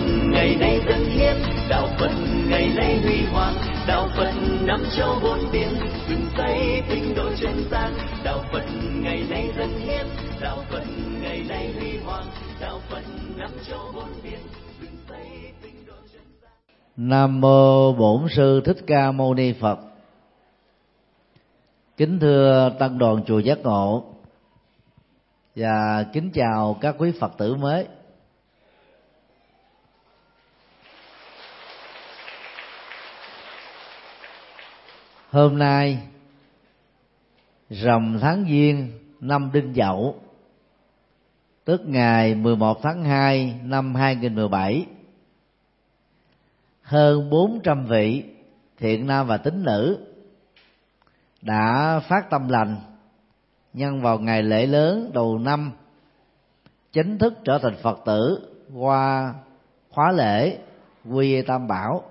ngày nay dân hiến, đạo Phật ngày nay huy hoàng, đạo Phật năm châu bốn biển, dựng xây tinh độ chân gian. Đạo Phật ngày nay dân hiến, đạo Phật ngày nay huy hoàng, đạo Phật năm châu bốn biển, dựng xây tinh độ chân gian. Nam mô Bổn Sư Thích Ca Mâu Ni Phật. Kính thưa tăng đoàn chùa Giác Ngộ và kính chào các quý Phật tử mới. Hôm nay rằm tháng Giêng năm Đinh Dậu, tức ngày 11 tháng 2 năm 2017, hơn 400 vị thiện nam và tín nữ đã phát tâm lành nhân vào ngày lễ lớn đầu năm, chính thức trở thành Phật tử qua khóa lễ Quy Y Tam Bảo.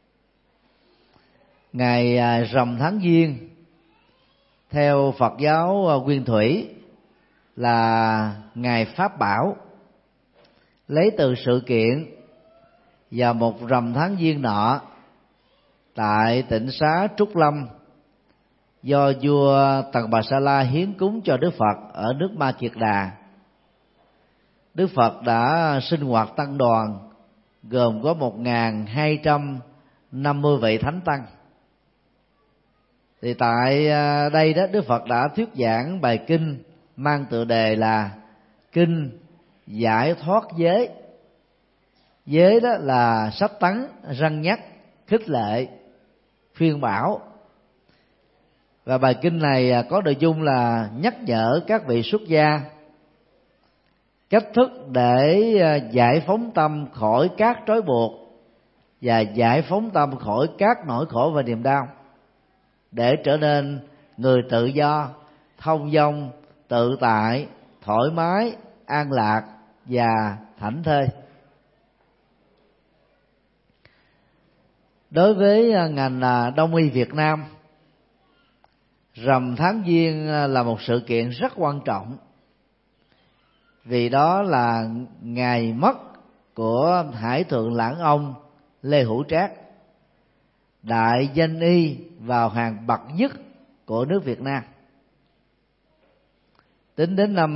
Ngày rằm tháng Giêng theo Phật giáo Nguyên Thủy là ngày Pháp Bảo, lấy từ sự kiện và một rằm tháng Giêng nọ tại tịnh xá Trúc Lâm do vua Tần Bà Sa La hiến cúng cho Đức Phật ở nước Ma Kiệt Đà. Đức Phật đã sinh hoạt tăng đoàn gồm có 1.250 vị thánh tăng. Thì tại đây đó, Đức Phật đã thuyết giảng bài kinh mang tựa đề là Kinh Giải Thoát Giới. Giới đó là sách tấn, răn nhắc, khích lệ, khuyên bảo. Và bài kinh này có nội dung là nhắc nhở các vị xuất gia cách thức để giải phóng tâm khỏi các trói buộc và giải phóng tâm khỏi các nỗi khổ và niềm đau, để trở nên người tự do, thông dong, tự tại, thoải mái, an lạc và thảnh thơi. Đối với ngành Đông y Việt Nam, rằm tháng Giêng là một sự kiện rất quan trọng, vì đó là ngày mất của Hải Thượng Lãng Ông Lê Hữu Trác, đại danh y vào hàng bậc nhất của nước Việt Nam. Tính đến năm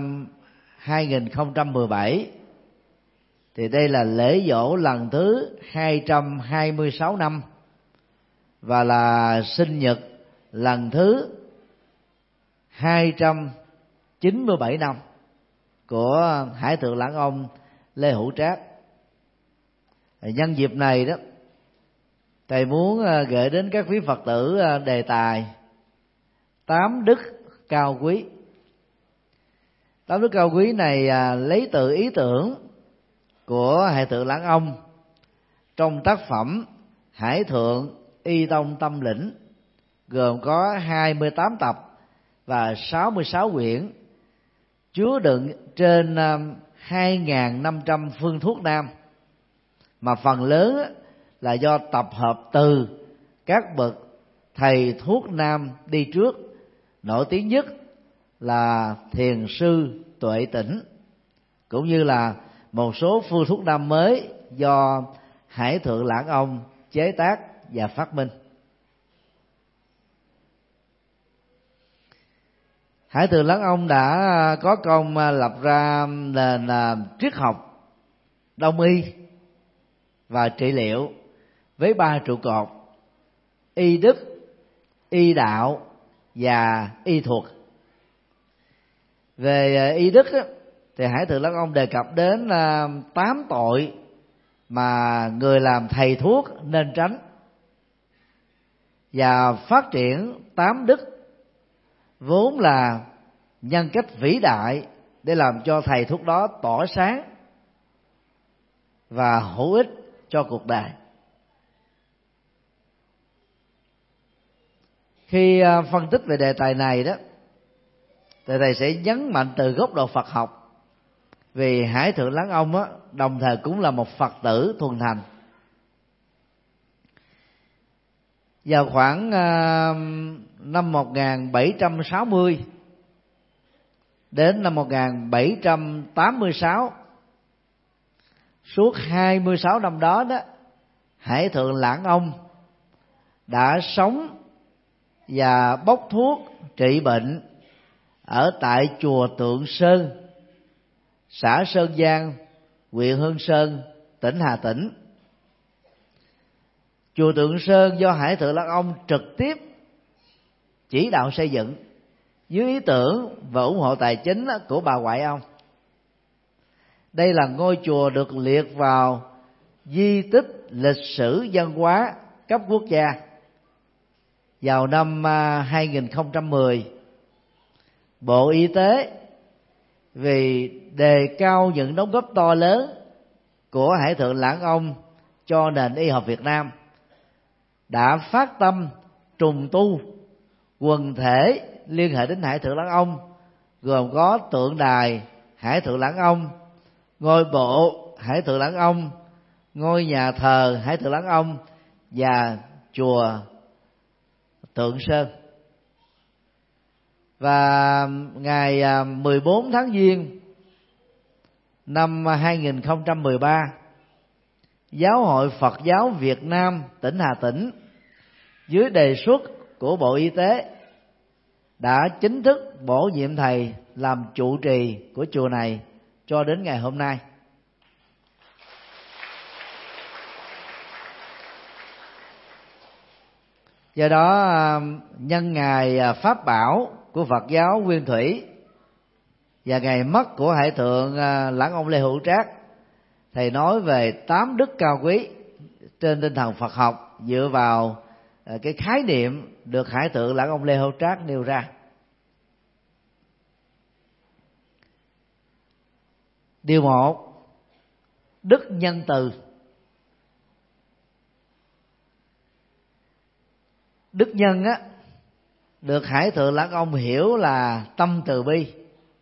2017 thì đây là lễ giỗ lần thứ 226 năm và là sinh nhật lần thứ 297 năm của Hải Thượng Lãng Ông Lê Hữu Trác. Nhân dịp này đó, thầy muốn gửi đến các quý Phật tử đề tài 8 đức cao quý. 8 đức cao quý này lấy từ ý tưởng của Hải Thượng Lãng Ông trong tác phẩm Hải Thượng Y Tông Tâm Lĩnh, gồm có 28 tập và 66 quyển, chứa đựng trên 2.500 phương thuốc nam, mà phần lớn là do tập hợp từ các bậc thầy thuốc nam đi trước, nổi tiếng nhất là Thiền sư Tuệ Tĩnh, cũng như là một số phương thuốc nam mới do Hải Thượng Lãng Ông chế tác và phát minh. Hải Thượng Lãng Ông đã có công lập ra nền triết học Đông y và trị liệu với 3 trụ cột: y đức, y đạo và y thuật. Về y đức thì Hải Thượng Lãng Ông đề cập đến 8 tội mà người làm thầy thuốc nên tránh, và phát triển 8 đức vốn là nhân cách vĩ đại để làm cho thầy thuốc đó tỏa sáng và hữu ích cho cuộc đời. Khi phân tích về đề tài này đó, thì thầy sẽ nhấn mạnh từ góc độ Phật học, vì Hải Thượng Lãng Ông đồng thời cũng là một Phật tử thuần thành. Vào khoảng năm 1760 đến năm 1786, Suốt 26 năm đó đó, Hải Thượng Lãng Ông đã sống và bốc thuốc trị bệnh ở tại chùa Tượng Sơn, xã Sơn Giang, huyện Hương Sơn, tỉnh Hà Tĩnh. Chùa Tượng Sơn do Hải Thượng Lãng Ông trực tiếp chỉ đạo xây dựng dưới ý tưởng và ủng hộ tài chính của bà ngoại ông. Đây là ngôi chùa được liệt vào di tích lịch sử văn hóa cấp quốc gia vào năm 2010. Bộ Y tế vì đề cao những đóng góp to lớn của Hải Thượng Lãng Ông cho nền y học Việt Nam đã phát tâm trùng tu quần thể liên hệ đến Hải Thượng Lãng Ông, gồm có tượng đài Hải Thượng Lãng Ông, ngôi bộ Hải Thượng Lãng Ông, ngôi nhà thờ Hải Thượng Lãng Ông và chùa Tượng Sơn. Và ngày 14 tháng Giêng năm 2013, Giáo hội Phật giáo Việt Nam tỉnh Hà Tĩnh dưới đề xuất của Bộ Y tế đã chính thức bổ nhiệm thầy làm trụ trì của chùa này cho đến ngày hôm nay. Do đó, nhân ngày Pháp Bảo của Phật giáo Nguyên Thủy và ngày mất của Hải Thượng Lãng Ông Lê Hữu Trác, thầy nói về 8 đức cao quý trên tinh thần Phật học dựa vào cái khái niệm được Hải Thượng Lãng Ông Lê Hữu Trác nêu ra. Điều 1, đức nhân từ. Đức nhân á, được Hải Thượng Lãng Ông hiểu là tâm từ bi.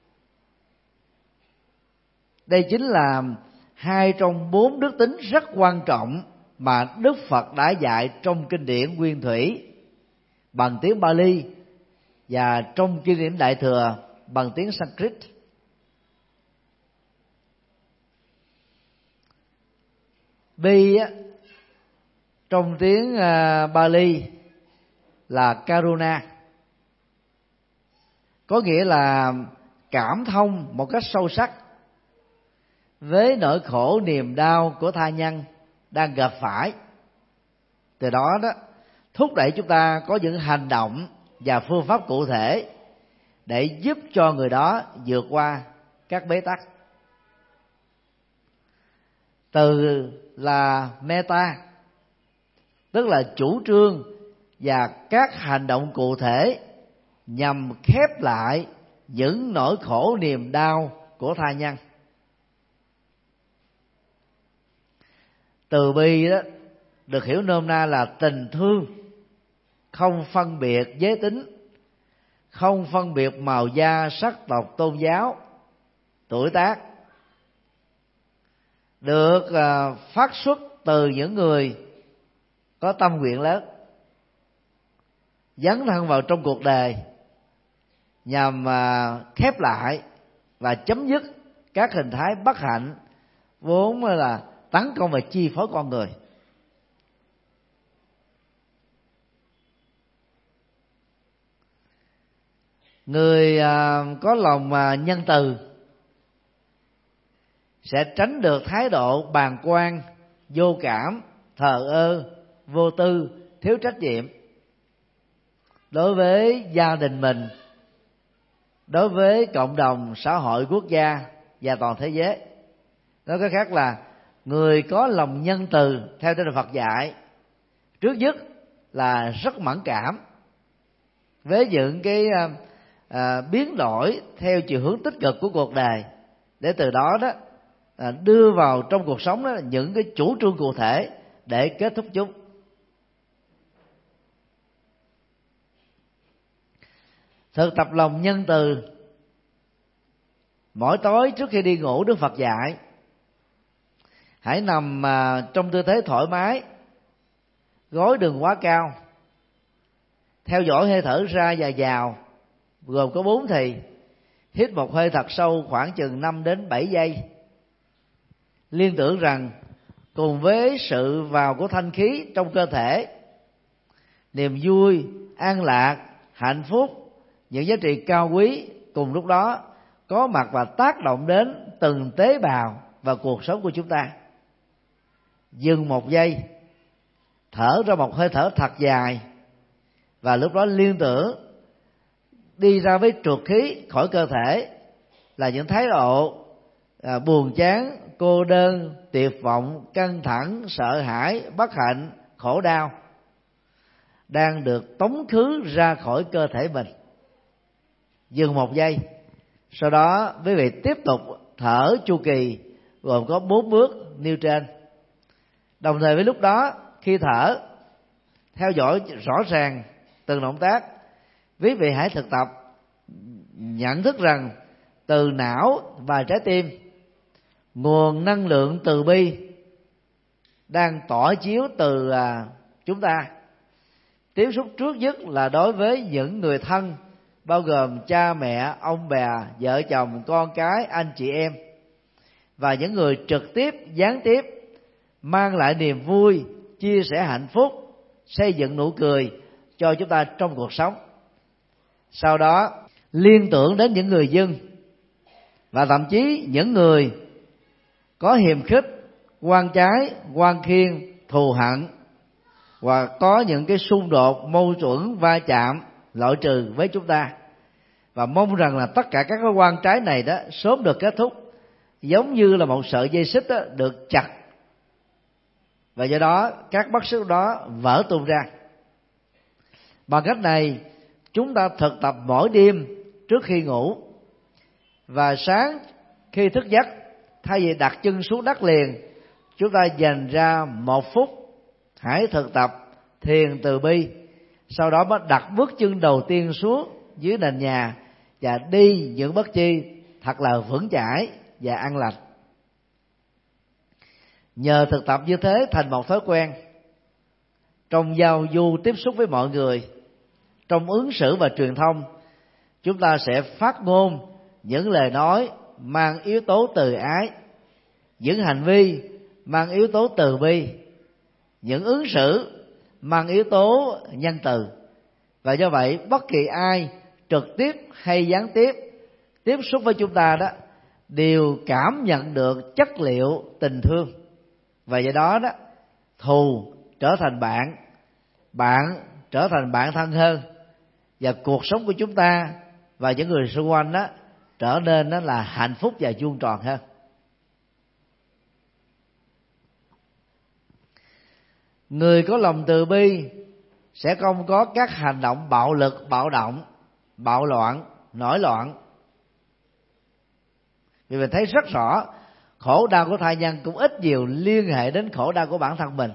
Đây chính là 2 trong 4 đức tính rất quan trọng mà Đức Phật đã dạy trong kinh điển Nguyên Thủy bằng tiếng Pali và trong kinh điển Đại Thừa bằng tiếng Sanskrit. Bi trong tiếng Pali là Karuna, có nghĩa là cảm thông một cách sâu sắc với nỗi khổ niềm đau của tha nhân đang gặp phải. Từ đó thúc đẩy chúng ta có những hành động và phương pháp cụ thể để giúp cho người đó vượt qua các bế tắc. Từ là meta, tức là chủ trương và các hành động cụ thể nhằm khép lại những nỗi khổ niềm đau của tha nhân. Từ bi đó được hiểu nôm na là tình thương, không phân biệt giới tính, không phân biệt màu da, sắc tộc, tôn giáo, tuổi tác, được phát xuất từ những người có tâm nguyện lớn, dấn thân vào trong cuộc đời nhằm khép lại và chấm dứt các hình thái bất hạnh vốn là tấn công và chi phối con người. Người có lòng nhân từ sẽ tránh được thái độ bàng quan, vô cảm, thờ ơ, vô tư, thiếu trách nhiệm đối với gia đình mình, đối với cộng đồng, xã hội, quốc gia và toàn thế giới. Nói cách khác là người có lòng nhân từ theo tinh thần Phật dạy, trước nhất là rất mẫn cảm với những cái biến đổi theo chiều hướng tích cực của cuộc đời, để từ đó đưa vào trong cuộc sống đó những cái chủ trương cụ thể để kết thúc chúng. Thực tập lòng nhân từ. Mỗi tối trước khi đi ngủ, Đức Phật dạy hãy nằm trong tư thế thoải mái, gối đừng quá cao, theo dõi hơi thở ra và vào, gồm có 4 thì. Hít một hơi thật sâu khoảng chừng 5 đến 7 giây, liên tưởng rằng cùng với sự vào của thanh khí trong cơ thể, niềm vui, an lạc, hạnh phúc, những giá trị cao quý cùng lúc đó có mặt và tác động đến từng tế bào và cuộc sống của chúng ta. Dừng một giây, thở ra một hơi thở thật dài, và lúc đó liên tưởng đi ra với trượt khí khỏi cơ thể là những thái độ buồn chán, cô đơn, tuyệt vọng, căng thẳng, sợ hãi, bất hạnh, khổ đau đang được tống khứ ra khỏi cơ thể mình. Dừng một giây, sau đó quý vị tiếp tục thở chu kỳ gồm có 4 bước nêu trên. Đồng thời với lúc đó, khi thở, theo dõi rõ ràng từng động tác, quý vị hãy thực tập nhận thức rằng từ não và trái tim, nguồn năng lượng từ bi đang tỏa chiếu từ chúng ta. Tiếp xúc trước nhất là đối với những người thân, bao gồm cha mẹ, ông bà, vợ chồng, con cái, anh chị em, và những người trực tiếp, gián tiếp mang lại niềm vui, chia sẻ hạnh phúc, xây dựng nụ cười cho chúng ta trong cuộc sống. Sau đó liên tưởng đến những người dân và thậm chí những người có hiềm khích, oan trái, oan khiên, thù hận, và có những cái xung đột, mâu thuẫn, va chạm, loại trừ với chúng ta, và mong rằng là tất cả các cái oan trái này đó sớm được kết thúc, giống như là một sợi dây xích đó được chặt, và do đó các bức xích đó vỡ tung ra. Bằng cách này, chúng ta thực tập mỗi đêm trước khi ngủ, và sáng khi thức giấc, thay vì đặt chân xuống đất liền, chúng ta dành ra 1 phút hãy thực tập thiền từ bi, sau đó mới đặt bước chân đầu tiên xuống dưới nền nhà và đi những bước chi thật là vững chãi và an lành. Nhờ thực tập như thế thành một thói quen, trong giao du tiếp xúc với mọi người, trong ứng xử và truyền thông, chúng ta sẽ phát ngôn những lời nói mang yếu tố từ ái, những hành vi mang yếu tố từ bi, những ứng xử mang yếu tố nhân từ. Và do vậy bất kỳ ai trực tiếp hay gián tiếp tiếp xúc với chúng ta đó đều cảm nhận được chất liệu tình thương, và do đó đó thù trở thành bạn, bạn trở thành bạn thân hơn, và cuộc sống của chúng ta và những người xung quanh đó trở nên đó là hạnh phúc và vuông tròn hơn. Người có lòng từ bi sẽ không có các hành động bạo lực, bạo động, bạo loạn, nổi loạn. Vì mình thấy rất rõ khổ đau của tha nhân cũng ít nhiều liên hệ đến khổ đau của bản thân mình.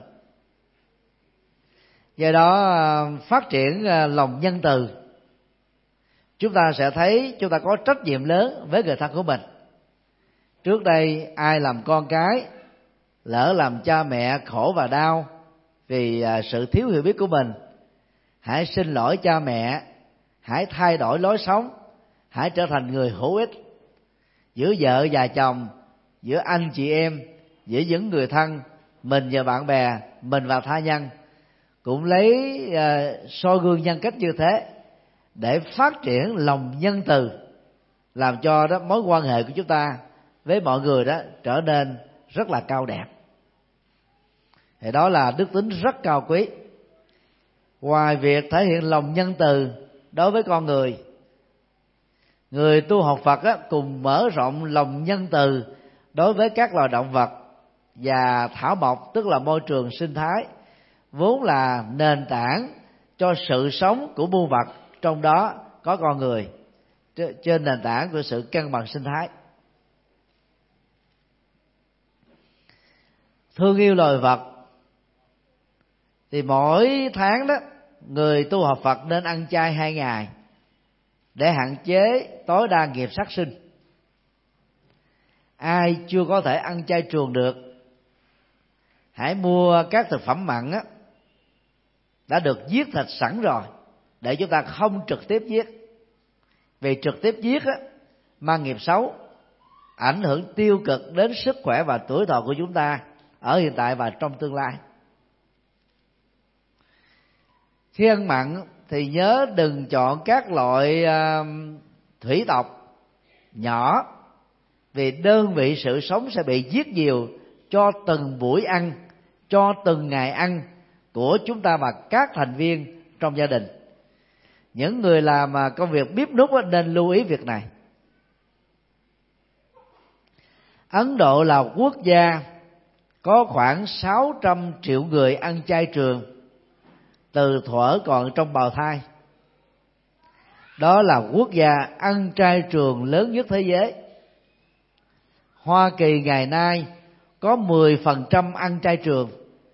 Do đó phát triển lòng nhân từ, chúng ta sẽ thấy chúng ta có trách nhiệm lớn với người thân của mình. Trước đây ai làm con cái, lỡ làm cha mẹ khổ và đau vì sự thiếu hiểu biết của mình, hãy xin lỗi cha mẹ, hãy thay đổi lối sống, hãy trở thành người hữu ích. Giữa vợ và chồng, giữa anh chị em, giữa những người thân, mình và bạn bè, mình và tha nhân, cũng lấy soi gương nhân cách như thế để phát triển lòng nhân từ, làm cho đó mối quan hệ của chúng ta với mọi người đó trở nên rất là cao đẹp. Thì đó là đức tính rất cao quý. Ngoài việc thể hiện lòng nhân từ đối với con người, người tu học Phật á, cùng mở rộng lòng nhân từ đối với các loài động vật và thảo mộc, tức là môi trường sinh thái, vốn là nền tảng cho sự sống của muôn vật, trong đó có con người, trên nền tảng của sự cân bằng sinh thái. Thương yêu loài vật thì mỗi tháng đó người tu học Phật nên ăn chay 2 ngày để hạn chế tối đa nghiệp sát sinh. Ai chưa có thể ăn chay trường được, hãy mua các thực phẩm mặn á, đã được giết thịt sẵn rồi, để chúng ta không trực tiếp giết. Vì trực tiếp giết á, mang nghiệp xấu, ảnh hưởng tiêu cực đến sức khỏe và tuổi thọ của chúng ta ở hiện tại và trong tương lai. Khi ăn mặn thì nhớ đừng chọn các loại thủy tộc nhỏ, vì đơn vị sự sống sẽ bị giết nhiều cho từng buổi ăn, cho từng ngày ăn của chúng ta và các thành viên trong gia đình. Những người làm công việc bếp núc nên lưu ý việc này. Ấn Độ là quốc gia có khoảng 600 triệu người ăn chay trường từ thuở còn trong bào thai. Đó là quốc gia ăn chay trường lớn nhất thế giới. Hoa Kỳ ngày nay có 10% ăn chay trường,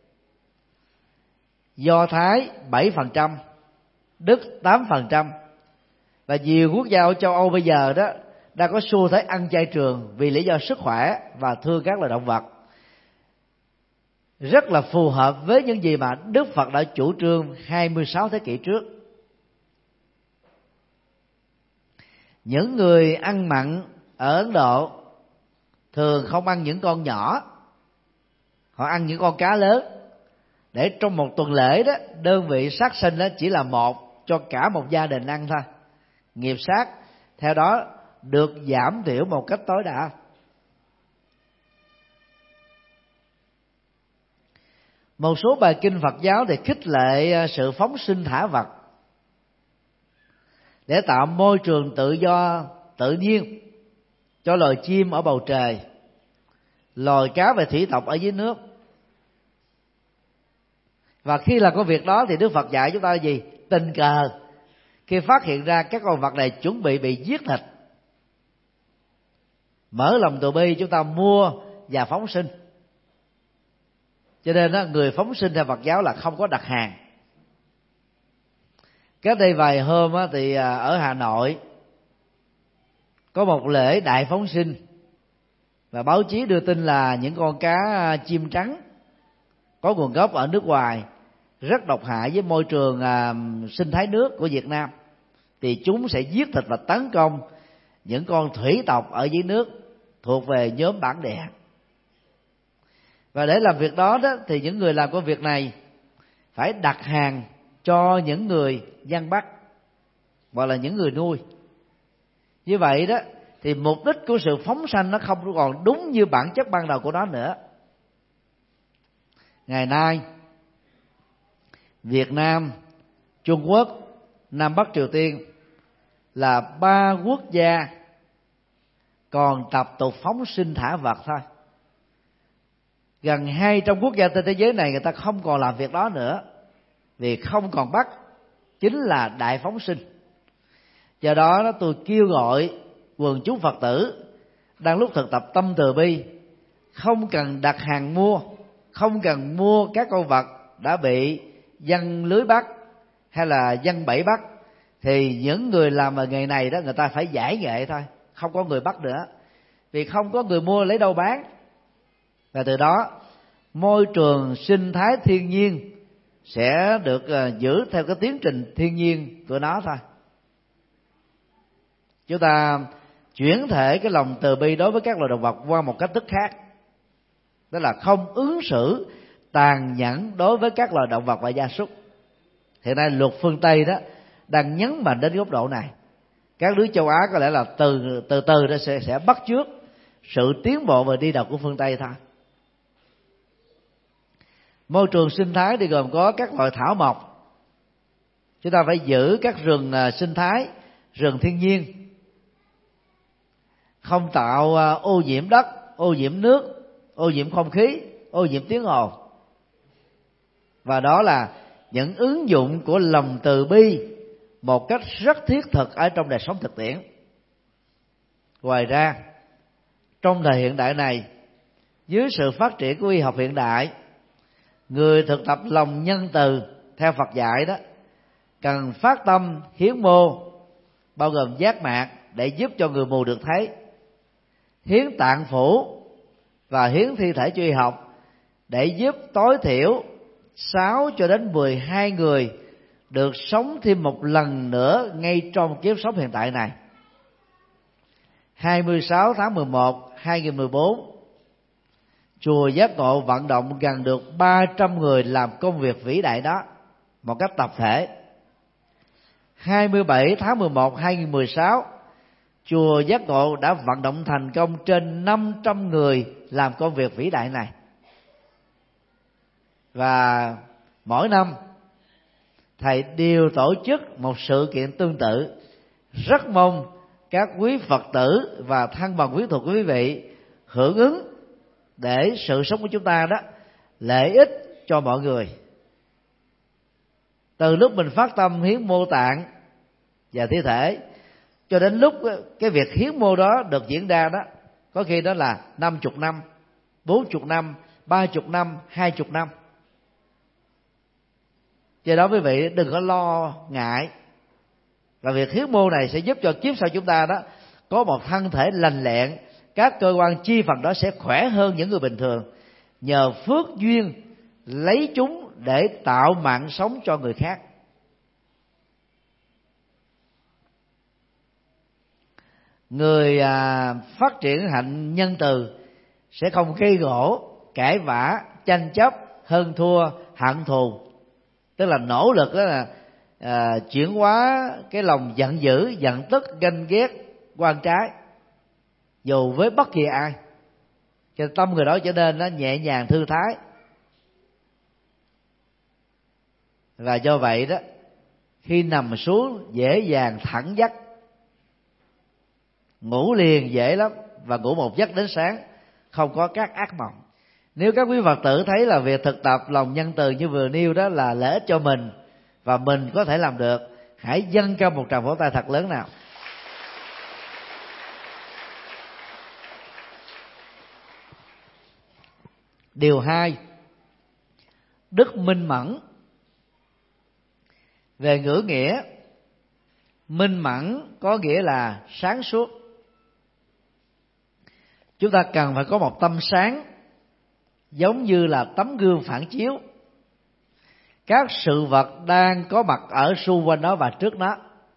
Do Thái 7%, Đức 8%, và nhiều quốc gia ở châu Âu bây giờ đó đang có xu thế ăn chay trường vì lý do sức khỏe và thương các loài động vật, rất là phù hợp với những gì mà Đức Phật đã chủ trương 26 thế kỷ trước. Những người ăn mặn ở Ấn Độ thường không ăn những con nhỏ, họ ăn những con cá lớn, để trong một tuần lễ đó đơn vị sát sinh đó chỉ là một cho cả một gia đình ăn thôi. Nghiệp sát theo đó được giảm thiểu một cách tối đa. Một số bài kinh Phật giáo thì khích lệ sự phóng sinh thả vật để tạo môi trường tự do tự nhiên cho loài chim ở bầu trời, loài cá và thủy tộc ở dưới nước. Và khi làm công việc đó thì Đức Phật dạy chúng ta là gì? Tình cờ khi phát hiện ra các con vật này chuẩn bị giết thịt, mở lòng từ bi chúng ta mua và phóng sinh. Cho nên đó, người phóng sinh theo Phật giáo là không có đặt hàng. Cách đây vài hôm thì ở Hà Nội có một lễ đại phóng sinh, và báo chí đưa tin là những con cá chim trắng có nguồn gốc ở nước ngoài, rất độc hại với môi trường sinh thái nước của Việt Nam, thì chúng sẽ giết thịt và tấn công những con thủy tộc ở dưới nước thuộc về nhóm bản địa. Và để làm việc đó thì những người làm công việc này phải đặt hàng cho những người dân bắt hoặc là những người nuôi. Như vậy đó thì mục đích của sự phóng sanh nó không còn đúng như bản chất ban đầu của nó nữa. Ngày nay Việt Nam, Trung Quốc, Nam Bắc Triều Tiên là 3 quốc gia còn tập tục phóng sinh thả vật thôi. Gần 200 quốc gia trên thế giới này người ta không còn làm việc đó nữa, vì không còn bắt, chính là đại phóng sinh. Do đó tôi kêu gọi quần chúng Phật tử đang lúc thực tập tâm từ bi không cần đặt hàng mua, không cần mua các con vật đã bị giăng lưới bắt hay là giăng bẫy bắt, thì những người làm ở nghề này đó người ta phải giải nghệ thôi, không có người bắt nữa, vì không có người mua lấy đâu bán. Và từ đó môi trường sinh thái thiên nhiên sẽ được giữ theo cái tiến trình thiên nhiên của nó thôi. Chúng ta chuyển thể cái lòng từ bi đối với các loài động vật qua một cách thức khác, đó là không ứng xử tàn nhẫn đối với các loài động vật và gia súc. Hiện nay luật phương Tây đó đang nhấn mạnh đến góc độ này. Các nước châu Á có lẽ là từ từ nó sẽ bắt chước sự tiến bộ và đi đầu của phương Tây thôi. Môi trường sinh thái thì gồm có các loại thảo mộc. Chúng ta phải giữ các rừng sinh thái, rừng thiên nhiên, không tạo ô nhiễm đất, ô nhiễm nước, ô nhiễm không khí, ô nhiễm tiếng ồn. Và đó là những ứng dụng của lòng từ bi một cách rất thiết thực ở trong đời sống thực tiễn. Ngoài ra, trong thời hiện đại này, dưới sự phát triển của y học hiện đại, người thực tập lòng nhân từ theo Phật dạy đó cần phát tâm hiến mô, bao gồm giác mạc để giúp cho người mù được thấy, hiến tạng phủ và hiến thi thể cho y học để giúp tối thiểu 6 cho đến 12 người được sống thêm một lần nữa ngay trong kiếp sống hiện tại này. 26 tháng 11 2014, chùa Giác Ngộ vận động gần được 300 người làm công việc vĩ đại đó một cách tập thể. 27 tháng 11 2016, chùa Giác Ngộ đã vận động thành công trên 500 người làm công việc vĩ đại này. Và mỗi năm thầy đều tổ chức một sự kiện tương tự. Rất mong các quý Phật tử và thân bằng quyến thuộc của quý vị hưởng ứng để sự sống của chúng ta đó lợi ích cho mọi người. Từ lúc mình phát tâm hiến mô tạng và thi thể cho đến lúc cái việc hiến mô đó được diễn ra đó, có khi đó là 50 năm, 40 năm, 30 năm, 20 năm. Do đó quý vị đừng có lo ngại, và việc hiến mô này sẽ giúp cho kiếp sau chúng ta đó có một thân thể lành lẹn, các cơ quan chi phần đó sẽ khỏe hơn những người bình thường, nhờ phước duyên lấy chúng để tạo mạng sống cho người khác. Người phát triển hạnh nhân từ sẽ không gây gổ, cãi vã, tranh chấp, hơn thua, hận thù. Tức là nỗ lực đó là chuyển hóa cái lòng giận dữ, giận tức, ganh ghét, oan trái, dù với bất kỳ ai, cho tâm người đó trở nên nó nhẹ nhàng, thư thái. Và do vậy đó, khi nằm xuống dễ dàng thẳng giấc, ngủ liền dễ lắm, và ngủ một giấc đến sáng, không có các ác mộng. Nếu các quý Phật tử thấy là việc thực tập lòng nhân từ như vừa nêu đó là lợi ích cho mình và mình có thể làm được, hãy dâng cao một tràng vỗ tay thật lớn nào. Điều 2, đức minh mẫn. Về ngữ nghĩa, minh mẫn có nghĩa là sáng suốt. Chúng ta cần phải có một tâm sáng, giống như là tấm gương phản chiếu các sự vật đang có mặt ở xung quanh nó và trước nó.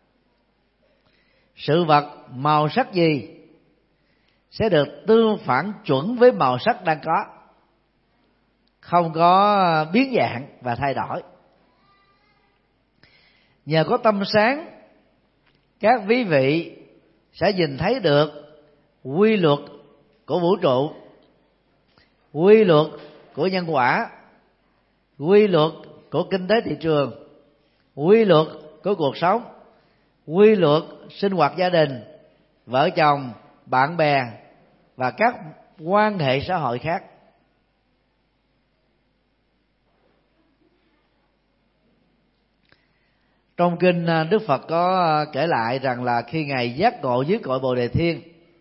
Sự vật màu sắc gì sẽ được tương phản chuẩn với màu sắc đang có, không có biến dạng và thay đổi. Nhờ có tâm sáng, các quý vị sẽ nhìn thấy được quy luật của vũ trụ, quy luật của nhân quả, quy luật của kinh tế thị trường, quy luật của cuộc sống, quy luật sinh hoạt gia đình, vợ chồng, bạn bè và các quan hệ xã hội khác. Trong kinh Đức Phật có kể lại rằng là khi Ngài giác ngộ dưới cội Bồ Đề Thiên,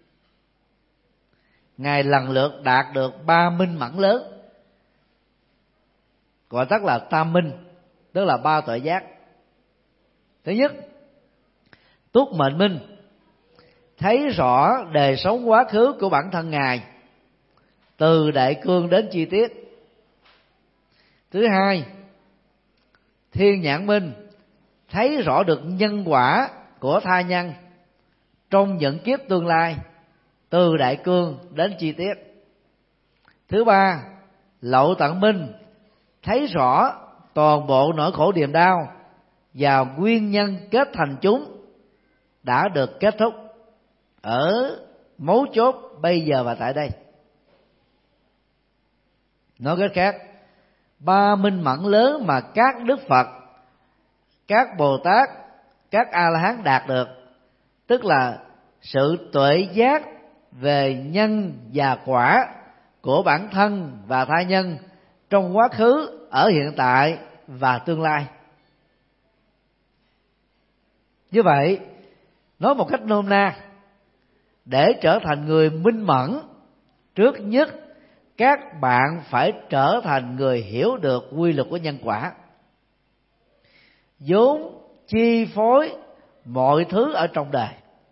Ngài lần lượt đạt được 3 minh mẫn lớn, gọi tắt là tam minh, tức là 3 tuệ giác. Thứ nhất, túc mệnh minh, thấy rõ đời sống quá khứ của bản thân Ngài từ đại cương đến chi tiết. Thứ hai, thiên nhãn minh, thấy rõ được nhân quả của tha nhân trong những kiếp tương lai từ đại cương đến chi tiết. Thứ ba, lậu tận minh, thấy rõ toàn bộ nỗi khổ niềm đau và nguyên nhân kết thành chúng đã được kết thúc ở mấu chốt bây giờ và tại đây. Nói cách khác, 3 minh mẫn lớn mà các Đức Phật, các Bồ Tát, các A-la-hán đạt được, tức là sự tuệ giác về nhân và quả của bản thân và tha nhân trong quá khứ, ở hiện tại và tương lai. Như vậy, nói một cách nôm na, để trở thành người minh mẫn, trước nhất các bạn phải trở thành người hiểu được quy luật của nhân quả, vốn chi phối mọi thứ ở trong đời.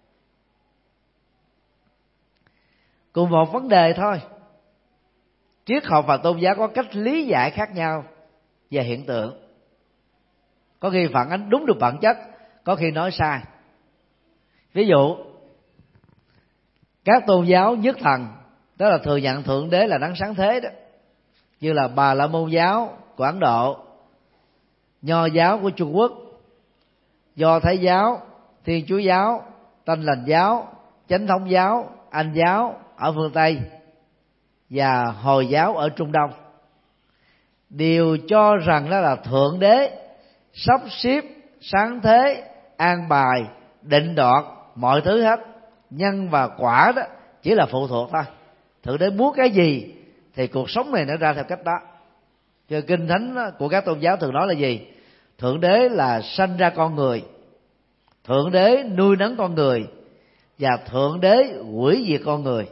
Cùng một vấn đề thôi, triết học và tôn giáo có cách lý giải khác nhau về hiện tượng. Có khi phản ánh đúng được bản chất, có khi nói sai. Ví dụ, Các tôn giáo nhất thần, tức là thừa nhận Thượng Đế là đấng sáng thế đó, như là Bà La Môn giáo của Ấn Độ, Nho giáo của Trung Quốc, Do Thái giáo, Thiên Chúa giáo, Tin Lành giáo, Chánh thống giáo, Anh giáo ở phương Tây và Hồi giáo ở Trung Đông, đều cho rằng đó là Thượng Đế sắp xếp, sáng thế, an bài, định đoạt mọi thứ hết. Nhân và quả đó chỉ là phụ thuộc thôi. Thượng Đế muốn cái gì thì cuộc sống này nó ra theo cách đó. Cho kinh thánh của các tôn giáo thường nói là gì? Thượng Đế là sanh ra con người, Thượng Đế nuôi nấng con người, và Thượng Đế hủy diệt con người.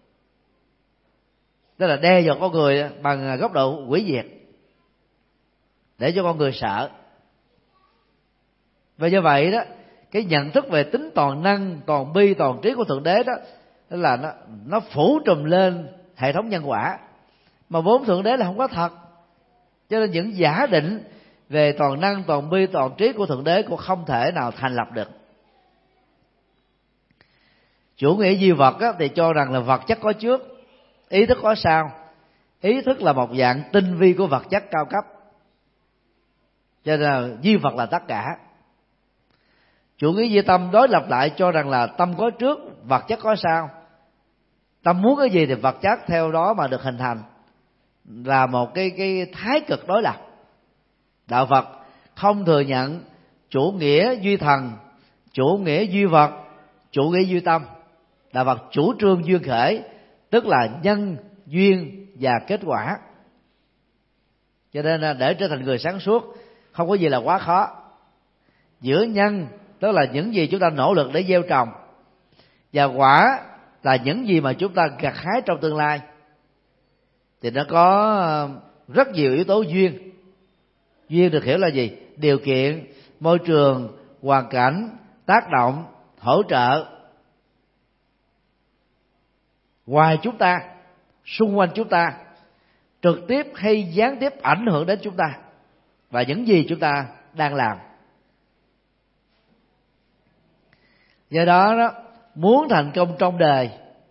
Tức là đe dọa con người bằng góc độ hủy diệt, để cho con người sợ. Và do vậy đó, cái nhận thức về tính toàn năng, toàn bi, toàn trí của Thượng Đế đó là nó phủ trùm lên hệ thống nhân quả, mà vốn Thượng Đế là không có thật. Cho nên những giả định về toàn năng, toàn bi, toàn trí của Thượng Đế cũng không thể nào thành lập được. Chủ nghĩa duy vật thì cho rằng là vật chất có trước, ý thức có sau. Ý thức là một dạng tinh vi của vật chất cao cấp, cho nên là duy vật là tất cả. Chủ nghĩa duy tâm đối lập lại, cho rằng là tâm có trước, vật chất có sau. Tâm muốn cái gì thì vật chất theo đó mà được hình thành, là một cái thái cực đối lập. Đạo Phật không thừa nhận chủ nghĩa duy thần, chủ nghĩa duy vật, chủ nghĩa duy tâm. Đạo Phật chủ trương duyên khởi, tức là nhân, duyên và kết quả. Cho nên để trở thành người sáng suốt không có gì là quá khó. Giữa nhân, tức là những gì chúng ta nỗ lực để gieo trồng, và quả là những gì mà chúng ta gặt hái trong tương lai, thì nó có rất nhiều yếu tố duyên. Duyên được hiểu là gì? Điều kiện, môi trường, hoàn cảnh, tác động, hỗ trợ ngoài chúng ta, xung quanh chúng ta, trực tiếp hay gián tiếp ảnh hưởng đến chúng ta và những gì chúng ta đang làm. Do đó, muốn thành công trong đời,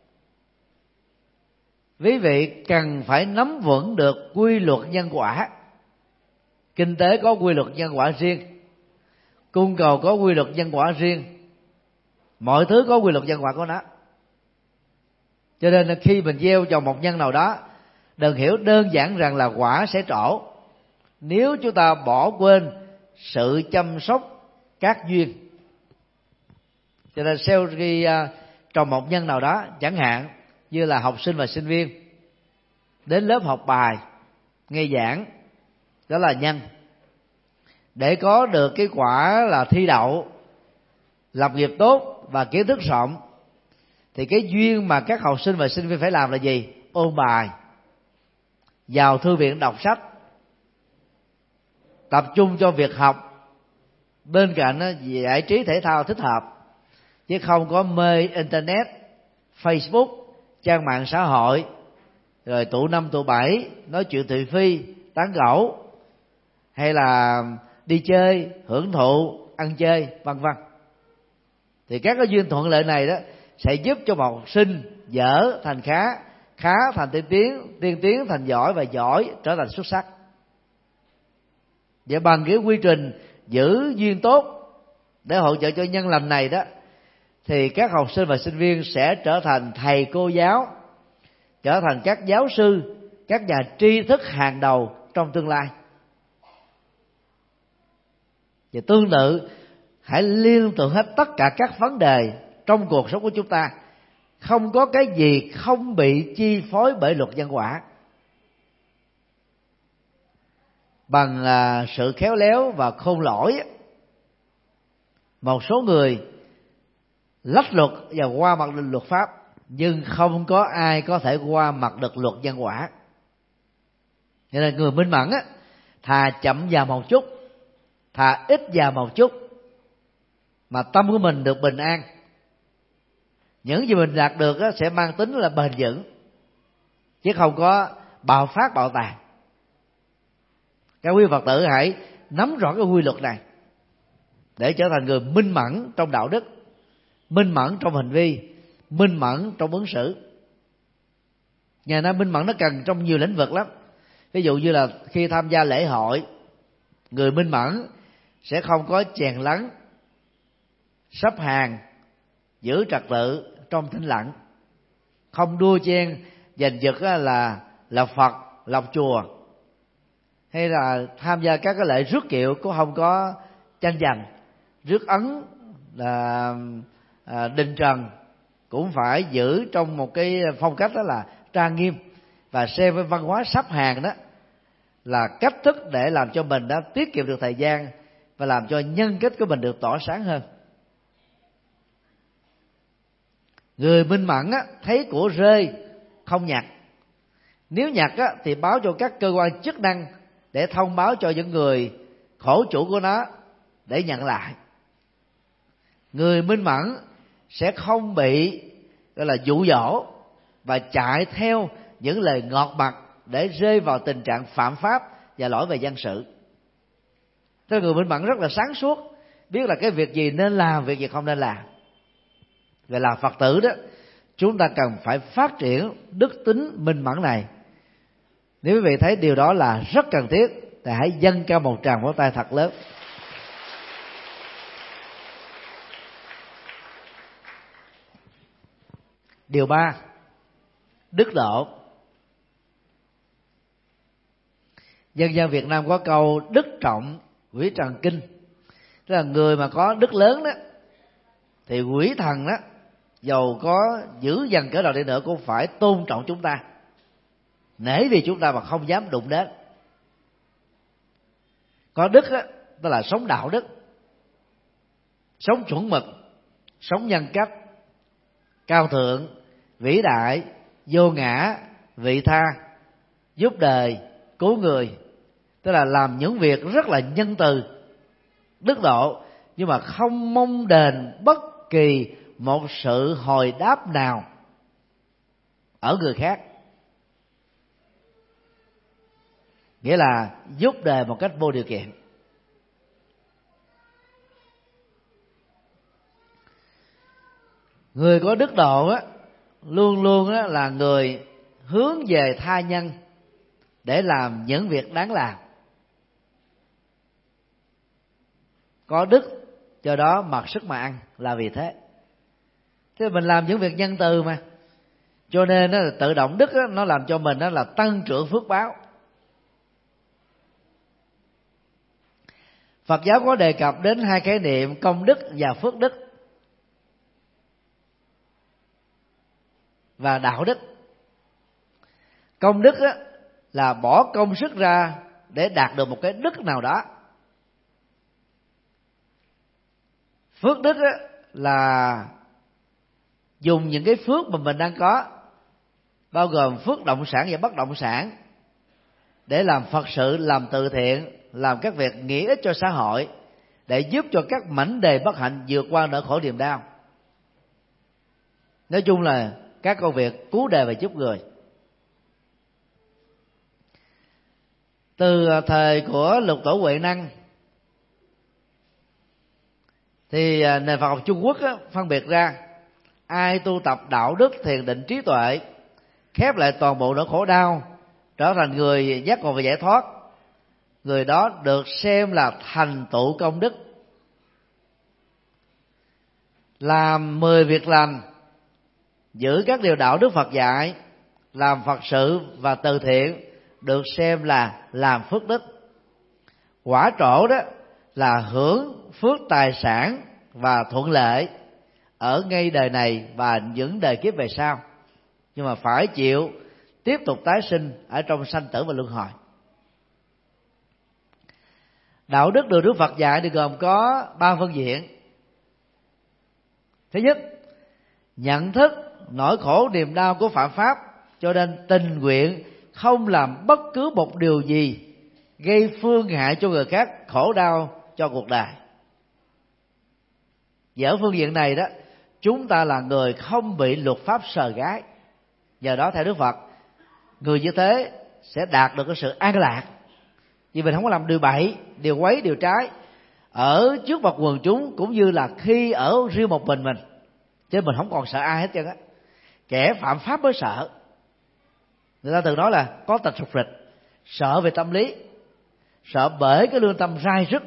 quý vị cần phải nắm vững được quy luật nhân quả. Kinh tế có quy luật nhân quả riêng, cung cầu có quy luật nhân quả riêng, mọi thứ có quy luật nhân quả của nó. Cho nên khi mình gieo trồng một nhân nào đó, đừng hiểu đơn giản rằng là quả sẽ trổ, nếu chúng ta bỏ quên sự chăm sóc các duyên. Cho nên sau khi trồng một nhân nào đó, chẳng hạn như là học sinh và sinh viên đến lớp học bài, nghe giảng, đó là nhân. Để có được cái quả là thi đậu, lập nghiệp tốt và kiến thức rộng, thì cái duyên mà các học sinh và sinh viên phải làm là gì? Ôn bài, vào thư viện đọc sách, tập trung cho việc học, bên cạnh giải trí thể thao thích hợp, chứ không có mê internet, Facebook, trang mạng xã hội, rồi tụ 5 tụ 7, nói chuyện thị phi, tán gẫu, hay là đi chơi, hưởng thụ, ăn chơi, vân vân. Thì các cái duyên thuận lợi này đó sẽ giúp cho một học sinh dở thành khá, khá thành tiên tiến thành giỏi, và giỏi trở thành xuất sắc. Và bằng cái quy trình giữ duyên tốt để hỗ trợ cho nhân lành này đó, thì các học sinh và sinh viên sẽ trở thành thầy cô giáo, trở thành các giáo sư, các nhà tri thức hàng đầu trong tương lai. Và tương tự, hãy liên tưởng hết tất cả các vấn đề trong cuộc sống của chúng ta. Không có cái gì không bị chi phối bởi luật nhân quả. Bằng sự khéo léo và khôn lỏi, một số người lách luật và qua mặt luật pháp, nhưng không có ai có thể qua mặt được luật nhân quả. Cho nên người minh mẫn thà chậm vào một chút, thà ít vào một chút, mà tâm của mình được bình an. Những gì mình đạt được sẽ mang tính là bền vững, chứ không có bạo phát bạo tàn. Các quý Phật tử hãy nắm rõ cái quy luật này để trở thành người minh mẫn trong đạo đức, minh mẫn trong hành vi, minh mẫn trong ứng xử. Ngày nay minh mẫn nó cần trong nhiều lĩnh vực lắm. Ví dụ như là khi tham gia lễ hội, người minh mẫn sẽ không có chèn lấn, sắp hàng, giữ trật tự trong thinh lặng, không đua chen giành giật là Phật, lọc chùa, hay là tham gia các cái lễ rước kiệu cũng không có tranh giành. Rước ấn là đình trần cũng phải giữ trong một cái phong cách đó là trang nghiêm, và xem với văn hóa sắp hàng đó là cách thức để làm cho mình đã tiết kiệm được thời gian và làm cho nhân cách của mình được tỏa sáng hơn. Người minh mẫn thấy của rơi không nhặt, nếu nhặt thì báo cho các cơ quan chức năng để thông báo cho những người khổ chủ của nó để nhận lại. Người minh mẫn sẽ không bị gọi là dụ dỗ và chạy theo những lời ngọt mặt để rơi vào tình trạng phạm pháp và lỗi về dân sự. Thế người minh mẫn rất là sáng suốt, biết là cái việc gì nên làm, việc gì không nên làm. Về là Phật tử đó, chúng ta cần phải phát triển đức tính minh mẫn này. Nếu quý vị thấy điều đó là rất cần thiết thì hãy dâng cao một tràng vỗ tay thật lớn. Điều 3, đức độ. Dân gian Việt Nam có câu đức trọng quỷ trần kinh, tức là người mà có đức lớn đó thì quỷ thần đó dầu có dữ dằn cỡ nào đi nữa cũng phải tôn trọng chúng ta, nể vì chúng ta mà không dám đụng đến. Có đức đó, tức là sống đạo đức, sống chuẩn mực, sống nhân cách, cao thượng, vĩ đại, vô ngã, vị tha, giúp đời, cứu người, tức là làm những việc rất là nhân từ, đức độ, nhưng mà không mong đền bất kỳ một sự hồi đáp nào ở người khác. Nghĩa là giúp đời một cách vô điều kiện. Người có đức độ á, luôn luôn á, là người hướng về tha nhân để làm những việc đáng làm. Có đức do đó mặc sức mà ăn là vì thế. Thế mình làm những việc nhân từ mà, cho nên nó tự động đức đó, nó làm cho mình đó là tăng trưởng phước báo. Phật giáo có đề cập đến hai khái niệm công đức và phước đức và đạo đức. Công đức đó là bỏ công sức ra để đạt được một cái đức nào đó. Phước đức đó là dùng những cái phước mà mình đang có, bao gồm phước động sản và bất động sản, để làm Phật sự, làm từ thiện, làm các việc nghĩa ích cho xã hội, để giúp cho các mảnh đề bất hạnh vượt qua nỗi khổ niềm đau. Nói chung là các công việc cứu đời và giúp người. Từ thời của Lục Tổ Huệ Năng thì nền Phật học Trung Quốc phân biệt ra ai tu tập đạo đức, thiền định, trí tuệ, khép lại toàn bộ nỗi khổ đau, trở thành người giác ngộ và giải thoát, người đó được xem là thành tựu công đức. Làm 10 việc lành, giữ các điều đạo đức Phật dạy, làm Phật sự và từ thiện được xem là làm phước đức. Quả trổ đó là hưởng phước tài sản và thuận lợi ở ngay đời này và những đời kiếp về sau, nhưng mà phải chịu tiếp tục tái sinh ở trong sanh tử và luân hồi. Đạo đức được Đức Phật dạy thì gồm có 3 phương diện. Thứ nhất, nhận thức nỗi khổ niềm đau của phạm pháp, cho nên tình nguyện không làm bất cứ một điều gì gây phương hại cho người khác, khổ đau cho cuộc đời. Và ở phương diện này đó, chúng ta là người không bị luật pháp sờ gái. Nhờ đó theo Đức Phật, người như thế sẽ đạt được cái sự an lạc, vì mình không có làm điều bậy, điều quấy, điều trái ở trước mặt quần chúng, cũng như là khi ở riêng một mình, chứ mình không còn sợ ai hết trơn á. Kẻ phạm pháp mới sợ. Người ta thường nói là có tật sụt rịch, sợ về tâm lý, sợ bởi cái lương tâm rai rứt.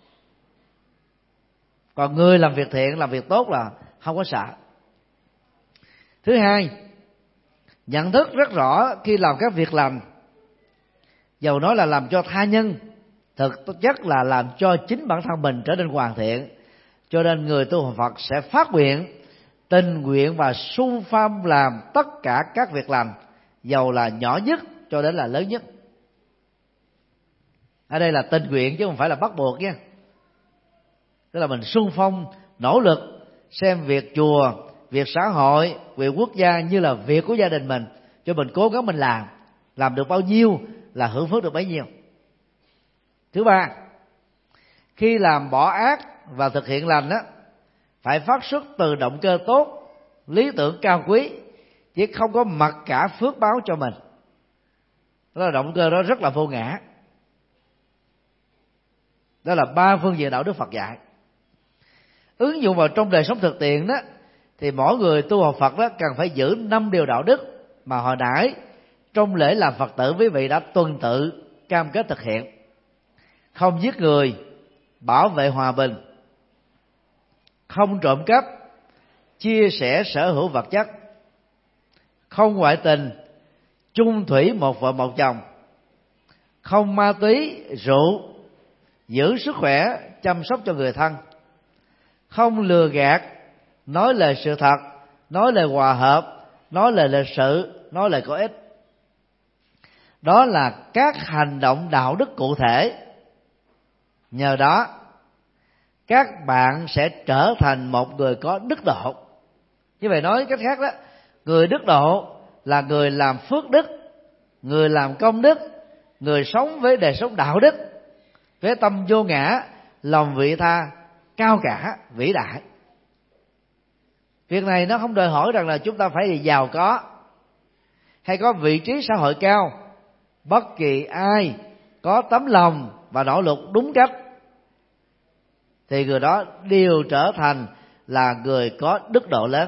Còn người làm việc thiện, làm việc tốt là không có sợ. Thứ hai, nhận thức rất rõ khi làm các việc lành, dầu nói là làm cho tha nhân, thực chất là làm cho chính bản thân mình trở nên hoàn thiện. Cho nên người tu học Phật sẽ phát nguyện, tình nguyện và xung phong làm tất cả các việc lành, dầu là nhỏ nhất cho đến là lớn nhất. Ở đây là tình nguyện chứ không phải là bắt buộc nha. Tức là mình xung phong, nỗ lực, xem việc chùa, việc xã hội, việc quốc gia như là việc của gia đình mình, cho mình cố gắng mình làm được bao nhiêu là hưởng phước được bấy nhiêu. Thứ ba, khi làm bỏ ác và thực hiện lành á, phải phát xuất từ động cơ tốt, lý tưởng cao quý, chứ không có mặc cả phước báo cho mình. Đó là động cơ đó rất là vô ngã. Đó là 3 phương diện đạo đức Phật dạy. Ứng dụng vào trong đời sống thực tiễn đó, thì mỗi người tu học Phật đó cần phải giữ 5 điều đạo đức mà hồi nãy trong lễ làm Phật tử quý vị đã tuần tự cam kết thực hiện. Không giết người, bảo vệ hòa bình, không trộm cắp, chia sẻ sở hữu vật chất, không ngoại tình, chung thủy một vợ một chồng, không ma túy, rượu, giữ sức khỏe, chăm sóc cho người thân, không lừa gạt, nói lời sự thật, nói lời hòa hợp, nói lời lịch sự, nói lời có ích. Đó là các hành động đạo đức cụ thể. Nhờ đó các bạn sẽ trở thành một người có đức độ. Như vậy nói cách khác đó, người đức độ là người làm phước đức, người làm công đức, người sống với đời sống đạo đức, với tâm vô ngã, lòng vị tha, cao cả, vĩ đại. Việc này nó không đòi hỏi rằng là chúng ta phải giàu có hay có vị trí xã hội cao. Bất kỳ ai có tấm lòng và nỗ lực đúng cách thì người đó đều trở thành là người có đức độ lớn.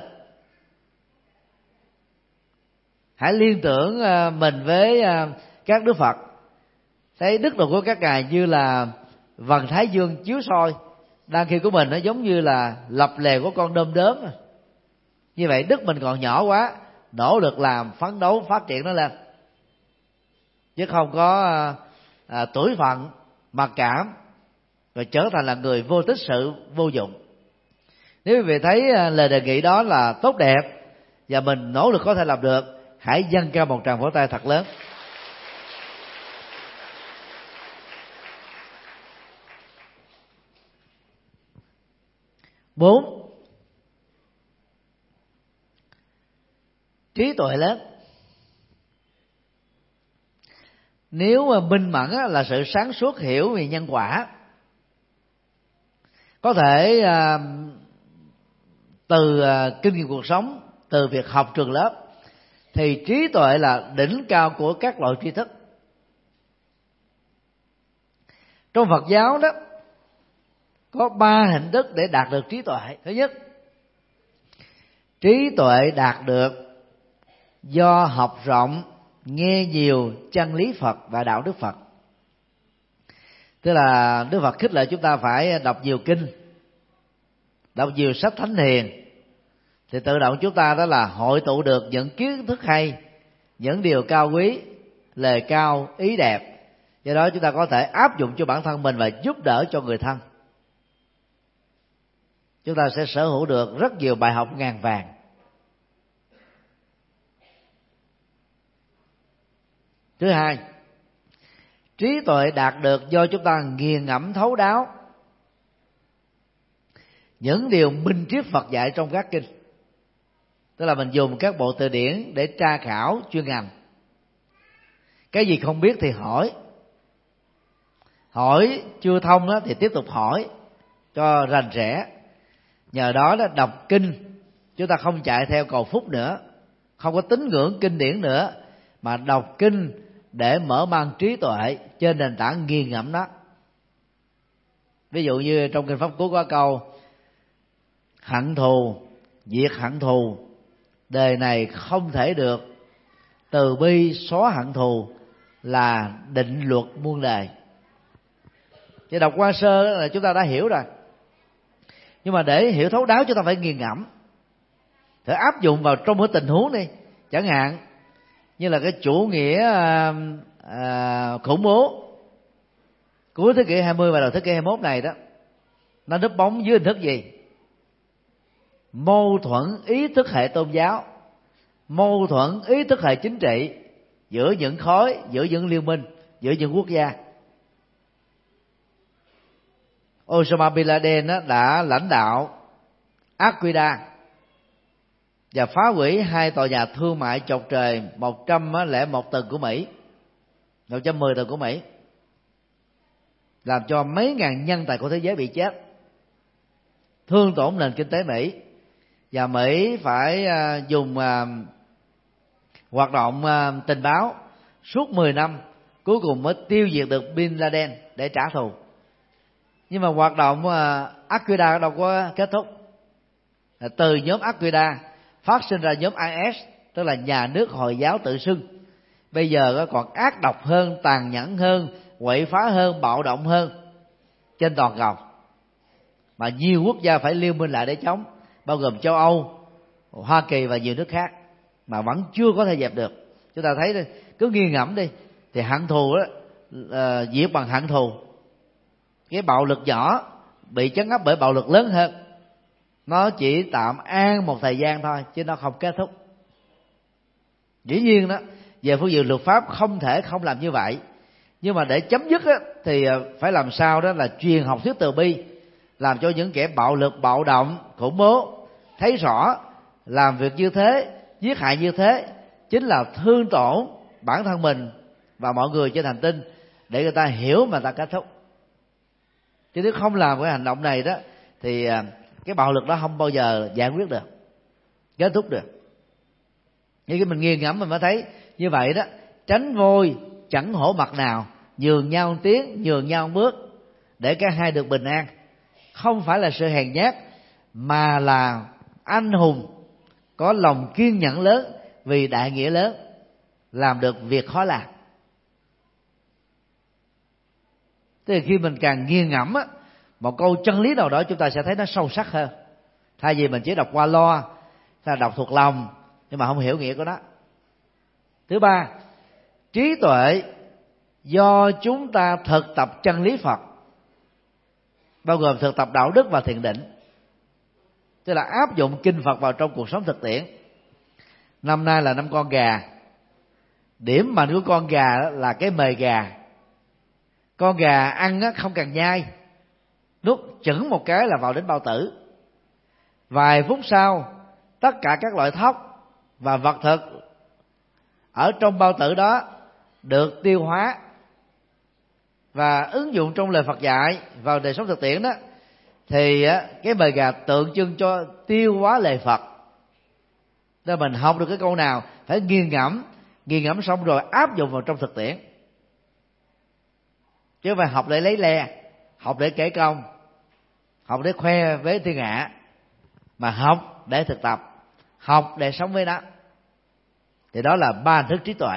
Hãy liên tưởng mình với các đức Phật, thấy đức độ của các ngài như là vầng thái dương chiếu soi, đang khi của mình nó giống như là lập lè của con đom đóm. Như vậy đức mình còn nhỏ quá, nỗ lực làm, phấn đấu phát triển nó lên, chứ không có tuổi phận, mặc cảm và trở thành là người vô tích sự, vô dụng. Nếu quý vị thấy lời đề nghị đó là tốt đẹp và mình nỗ lực có thể làm được, hãy dâng cao một tràng vỗ tay thật lớn. Bốn, trí tuệ lớn. Nếu mà minh mẫn là sự sáng suốt hiểu về nhân quả, có thể từ kinh nghiệm cuộc sống, từ việc học trường lớp, thì trí tuệ là đỉnh cao của các loại tri thức. Trong Phật giáo đó có 3 hình thức để đạt được trí tuệ. Thứ nhất, trí tuệ đạt được do học rộng, nghe nhiều chân lý Phật và đạo đức Phật. Tức là Đức Phật khích lệ chúng ta phải đọc nhiều kinh, đọc nhiều sách thánh hiền, thì tự động chúng ta đó là hội tụ được những kiến thức hay, những điều cao quý, lời cao, ý đẹp. Do đó chúng ta có thể áp dụng cho bản thân mình và giúp đỡ cho người thân. Chúng ta sẽ sở hữu được rất nhiều bài học ngàn vàng. Thứ hai, trí tuệ đạt được do chúng ta nghiền ngẫm thấu đáo những điều minh triết Phật dạy trong các kinh. Tức là mình dùng các bộ từ điển để tra khảo chuyên ngành. Cái gì không biết thì hỏi chưa thông đó thì tiếp tục hỏi cho rành rẽ. Nhờ đó đọc kinh chúng ta không chạy theo cầu phúc nữa, không có tín ngưỡng kinh điển nữa, mà đọc kinh để mở mang trí tuệ trên nền tảng nghiền ngẫm đó. Ví dụ như trong kinh Pháp Cú có câu: hận thù diệt hận thù, đời này không thể được từ bi xóa hận thù là định luật muôn đời. Chứ đọc qua sơ là chúng ta đã hiểu rồi, nhưng mà để hiểu thấu đáo chúng ta phải nghiền ngẫm, phải áp dụng vào trong một tình huống đi. Chẳng hạn như là cái chủ nghĩa khủng bố cuối thế kỷ 20 và đầu thế kỷ 21 này đó, nó núp bóng dưới hình thức gì? Mâu thuẫn ý thức hệ tôn giáo, mâu thuẫn ý thức hệ chính trị giữa những khối, giữa những liên minh, giữa những quốc gia. Osama Bin Laden đã lãnh đạo Al-Qaeda và phá hủy 2 tòa nhà thương mại chọc trời 101 tầng của Mỹ, 110 tầng của Mỹ, làm cho mấy ngàn nhân tài của thế giới bị chết, thương tổn nền kinh tế Mỹ, và Mỹ phải dùng hoạt động tình báo suốt 10 năm, cuối cùng mới tiêu diệt được Bin Laden để trả thù. Nhưng mà hoạt động Al-Qaeda đâu có kết thúc. Từ nhóm Al-Qaeda phát sinh ra nhóm IS, tức là nhà nước Hồi giáo tự xưng. Bây giờ còn ác độc hơn, tàn nhẫn hơn, quậy phá hơn, bạo động hơn trên toàn cầu, mà nhiều quốc gia phải liên minh lại để chống, bao gồm châu Âu, Hoa Kỳ và nhiều nước khác, mà vẫn chưa có thể dẹp được. Chúng ta thấy cứ nghiêng ngẫm đi thì hận thù đó diệt bằng hận thù. Cái bạo lực nhỏ bị trấn áp bởi bạo lực lớn hơn, nó chỉ tạm an một thời gian thôi chứ nó không kết thúc. Dĩ nhiên đó, về phương diện luật pháp không thể không làm như vậy, nhưng mà để chấm dứt á, thì phải làm sao đó là truyền học thuyết từ bi, làm cho những kẻ bạo lực, bạo động, khủng bố thấy rõ làm việc như thế, giết hại như thế chính là thương tổn bản thân mình và mọi người trên hành tinh, để người ta hiểu mà ta kết thúc. Chứ nếu không làm cái hành động này đó thì cái bạo lực đó không bao giờ giải quyết được, kết thúc được. Như cái mình nghiền ngẫm mình mới thấy như vậy đó, tránh vôi chẳng hổ mặt nào, nhường nhau tiếng, nhường nhau bước để cả hai được bình an. Không phải là sự hèn nhát, mà là anh hùng có lòng kiên nhẫn lớn vì đại nghĩa lớn, làm được việc khó làm. Tức là khi mình càng nghiền ngẫm á, một câu chân lý nào đó chúng ta sẽ thấy nó sâu sắc hơn, thay vì mình chỉ đọc qua loa, ta đọc thuộc lòng nhưng mà không hiểu nghĩa của nó. Thứ ba, trí tuệ do chúng ta thực tập chân lý Phật, bao gồm thực tập đạo đức và thiền định, tức là áp dụng kinh Phật vào trong cuộc sống thực tiễn. Năm nay là năm con gà. Điểm mạnh của con gà là cái mề gà. Con gà ăn không cần nhai, nuốt chửng một cái là vào đến bao tử. Vài phút sau, tất cả các loại thóc và vật thực ở trong bao tử đó được tiêu hóa. Và ứng dụng trong lời Phật dạy vào đời sống thực tiễn đó, thì cái mề gà tượng trưng cho tiêu hóa lời Phật. Nên mình học được cái câu nào phải nghiền ngẫm xong rồi áp dụng vào trong thực tiễn, chứ không phải học để lấy le, học để kể công, học để khoe với thiên hạ, mà học để thực tập, học để sống với nó. Thì đó là 3 hình thức trí tuệ.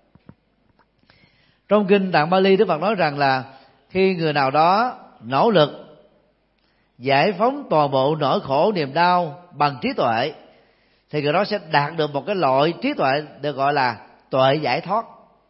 Trong kinh Tạng Bali, Đức Phật nói rằng là khi người nào đó nỗ lực giải phóng toàn bộ nỗi khổ niềm đau bằng trí tuệ, thì người đó sẽ đạt được một cái loại trí tuệ được gọi là tuệ giải thoát.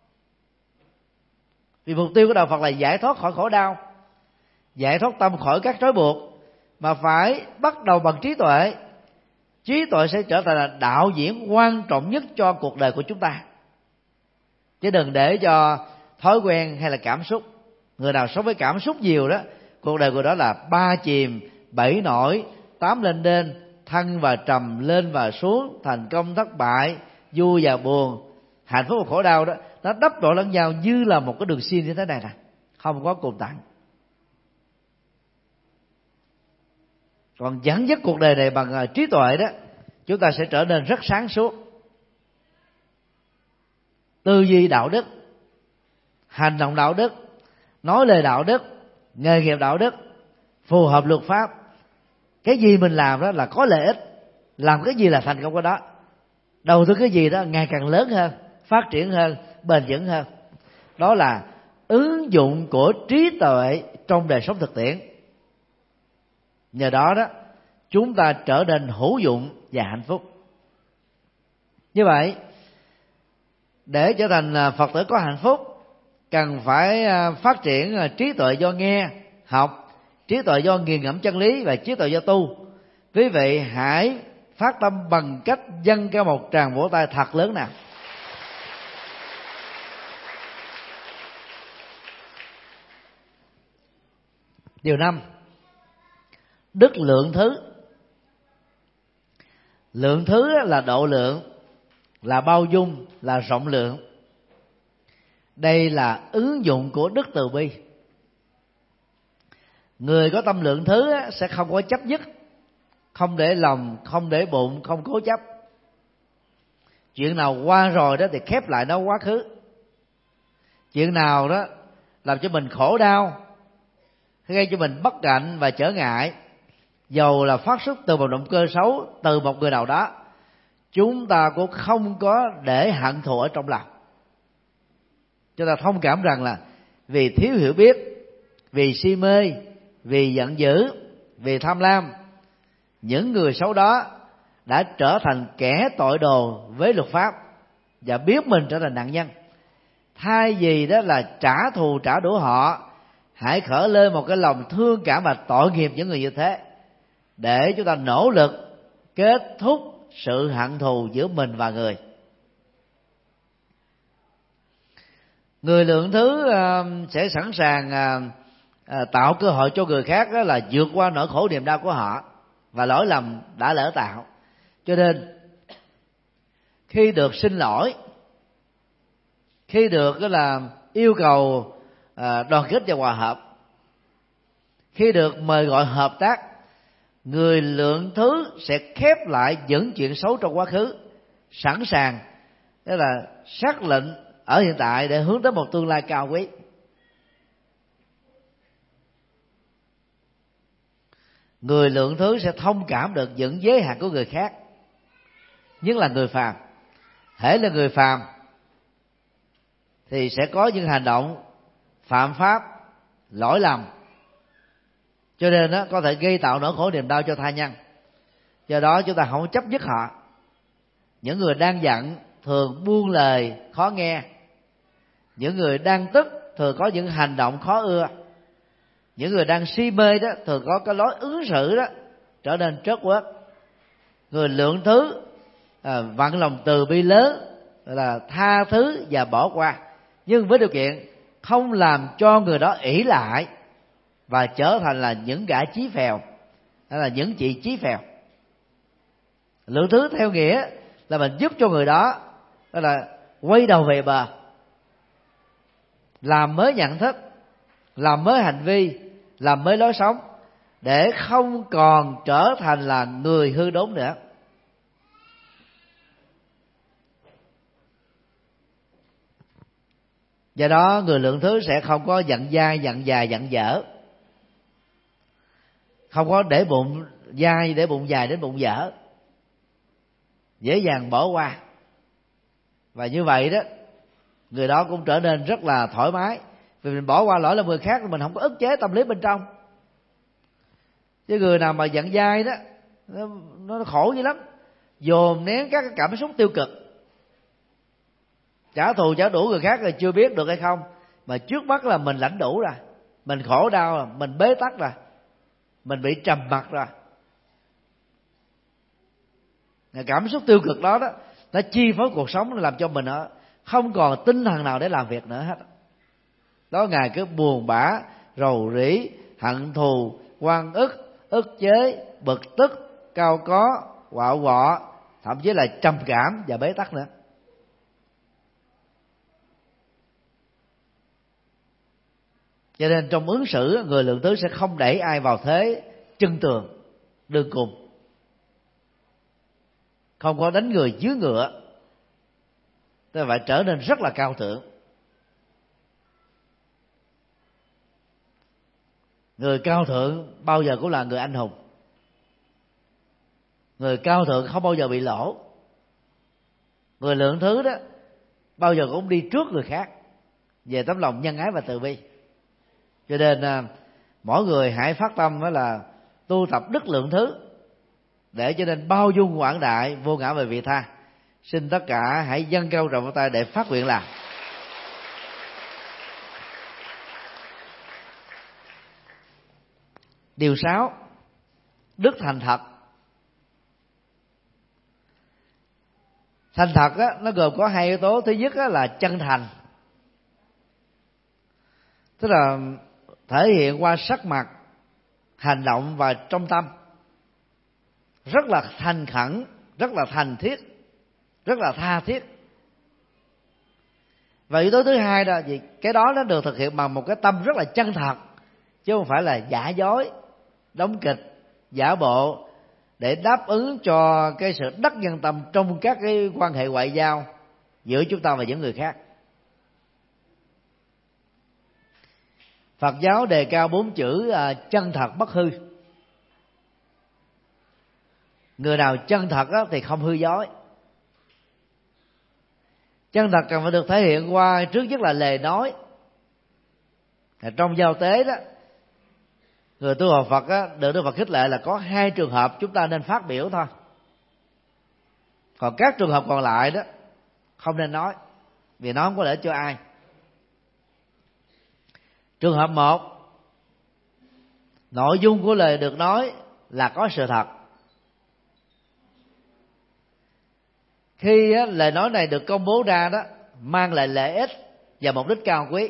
Vì mục tiêu của đạo Phật là giải thoát khỏi khổ đau, giải thoát tâm khỏi các trói buộc, mà phải bắt đầu bằng trí tuệ. Trí tuệ sẽ trở thành là đạo diễn quan trọng nhất cho cuộc đời của chúng ta, chứ đừng để cho thói quen hay là cảm xúc. Người nào sống với cảm xúc nhiều đó, cuộc đời của đó là 3 chìm 7 nổi, 8 lên đên, thăng và trầm, lên và xuống, thành công thất bại, vui và buồn, hạnh phúc và khổ đau đó, nó đắp đổ lẫn nhau như là một cái đường xiên như thế này nè, không có cùng tận. Còn dẫn dắt cuộc đời này bằng trí tuệ đó, chúng ta sẽ trở nên rất sáng suốt, tư duy đạo đức, hành động đạo đức, nói lời đạo đức, nghề nghiệp đạo đức, phù hợp luật pháp. Cái gì mình làm đó là có lợi ích, làm cái gì là thành công của đó. đầu tư cái gì đó ngày càng lớn hơn, phát triển hơn, bền vững hơn. Đó là ứng dụng của trí tuệ trong đời sống thực tiễn. Nhờ đó đó chúng ta trở nên hữu dụng và hạnh phúc. Như vậy, để trở thành Phật tử có hạnh phúc, cần phải phát triển trí tuệ do nghe, học, trí tuệ do nghiền ngẫm chân lý và trí tuệ do tu. Quý vị hãy phát tâm bằng cách dâng cao một tràng vỗ tay thật lớn nào. Điều 5. Đức lượng thứ. Lượng thứ là độ lượng, là bao dung, là rộng lượng. Đây là ứng dụng của đức từ bi. Người có tâm lượng thứ sẽ không có chấp nhất, không để lòng, không để bụng, không cố chấp. Chuyện nào qua rồi đó thì khép lại nó quá khứ. Chuyện nào đó làm cho mình khổ đau, gây cho mình bất hạnh và trở ngại, dầu là phát xuất từ một động cơ xấu, từ một người nào đó, chúng ta cũng không có để hận thù ở trong lòng. Chúng ta thông cảm rằng là vì thiếu hiểu biết, vì si mê, vì giận dữ, vì tham lam, những người xấu đó đã trở thành kẻ tội đồ với luật pháp và biết mình trở thành nạn nhân. Thay vì đó là trả thù trả đũa họ, hãy khởi lên một cái lòng thương cảm và tội nghiệp những người như thế, để chúng ta nỗ lực kết thúc sự hận thù giữa mình và người. Người lượng thứ sẽ sẵn sàng tạo cơ hội cho người khác đó là vượt qua nỗi khổ niềm đau của họ và lỗi lầm đã lỡ tạo. Cho nên khi được xin lỗi, khi được đó là yêu cầu đoàn kết và hòa hợp, khi được mời gọi hợp tác, người lượng thứ sẽ khép lại những chuyện xấu trong quá khứ, sẵn sàng đó là xác lệnh ở hiện tại để hướng tới một tương lai cao quý. Người lượng thứ sẽ thông cảm được những giới hạn của người khác, nhất là người phàm. Hễ là người phàm thì sẽ có những hành động phạm pháp, lỗi lầm, cho nên đó có thể gây tạo nỗi khổ niềm đau cho tha nhân. Do đó chúng ta không chấp nhất họ. Những người đang giận thường buông lời khó nghe, những người đang tức thường có những hành động khó ưa, những người đang si mê đó thường có cái lối ứng xử đó trở nên trớt quớt. Người lượng thứ vận lòng từ bi lớn là tha thứ và bỏ qua, nhưng với điều kiện không làm cho người đó ỷ lại và trở thành là những gã chí phèo, hay là những chị chí phèo. Lượng thứ theo nghĩa là mình giúp cho người đó là quay đầu về bờ, làm mới nhận thức, làm mới hành vi, làm mới lối sống, để không còn trở thành là người hư đốn nữa. Do đó người lượng thứ sẽ không có giận dai, giận dài, giận dở, không có để bụng dai, để bụng dài đến bụng dở, dễ dàng bỏ qua. Và như vậy đó, người đó cũng trở nên rất là thoải mái, vì mình bỏ qua lỗi là người khác, mình không có ức chế tâm lý bên trong. Chứ người nào mà giận dai đó, nó khổ dữ lắm, dồn nén các cái cảm xúc tiêu cực, trả thù trả đũa người khác là chưa biết được hay không, mà trước mắt là mình lãnh đủ rồi, mình khổ đau rồi, mình bế tắc rồi, mình bị trầm mặc rồi. Cảm xúc tiêu cực đó nó chi phối cuộc sống, nó làm cho mình không còn tinh thần nào để làm việc nữa hết. Đó, ngày cứ buồn bã, rầu rĩ, hận thù, oan ức chế, bực tức, cao có, quạo quọ, thậm chí là trầm cảm và bế tắc nữa. Cho nên trong ứng xử, người lượng thứ sẽ không đẩy ai vào thế chân tường đường cùng, không có đánh người dưới ngựa, tức là phải trở nên rất là cao thượng. Người cao thượng bao giờ cũng là người anh hùng. Người cao thượng không bao giờ bị lỗ. Người lượng thứ đó bao giờ cũng đi trước người khác về tấm lòng nhân ái và từ bi. Cho nên mỗi người hãy phát tâm đó là tu tập đức lượng thứ, để cho nên bao dung quảng đại, vô ngã về vị tha. Xin tất cả hãy dâng cao tràng tay để phát nguyện làm. Điều 6, đức thành thật. Thành thật á, nó gồm có hai yếu tố. Thứ nhất á, là chân thành, tức là thể hiện qua sắc mặt, hành động và trong tâm, rất là thành khẩn, rất là thành thiết, rất là tha thiết. Và yếu tố thứ hai đó, vì cái đó nó được thực hiện bằng một cái tâm rất là chân thật, chứ không phải là giả dối, đóng kịch, giả bộ để đáp ứng cho cái sự đắc nhân tâm trong các cái quan hệ ngoại giao giữa chúng ta và những người khác. Phật giáo đề cao 4 chữ chân thật bất hư. Người nào chân thật đó thì không hư dối. Chân thật cần phải được thể hiện qua trước nhất là lời nói. Trong giao tế đó, người tu học Phật á, được Đức Phật khích lệ là có 2 trường hợp chúng ta nên phát biểu thôi. Còn các trường hợp còn lại đó không nên nói, vì nó không có lợi ích cho ai. Trường hợp 1, nội dung của lời được nói là có sự thật. Khi lời nói này được công bố ra đó, mang lại lợi ích và mục đích cao quý,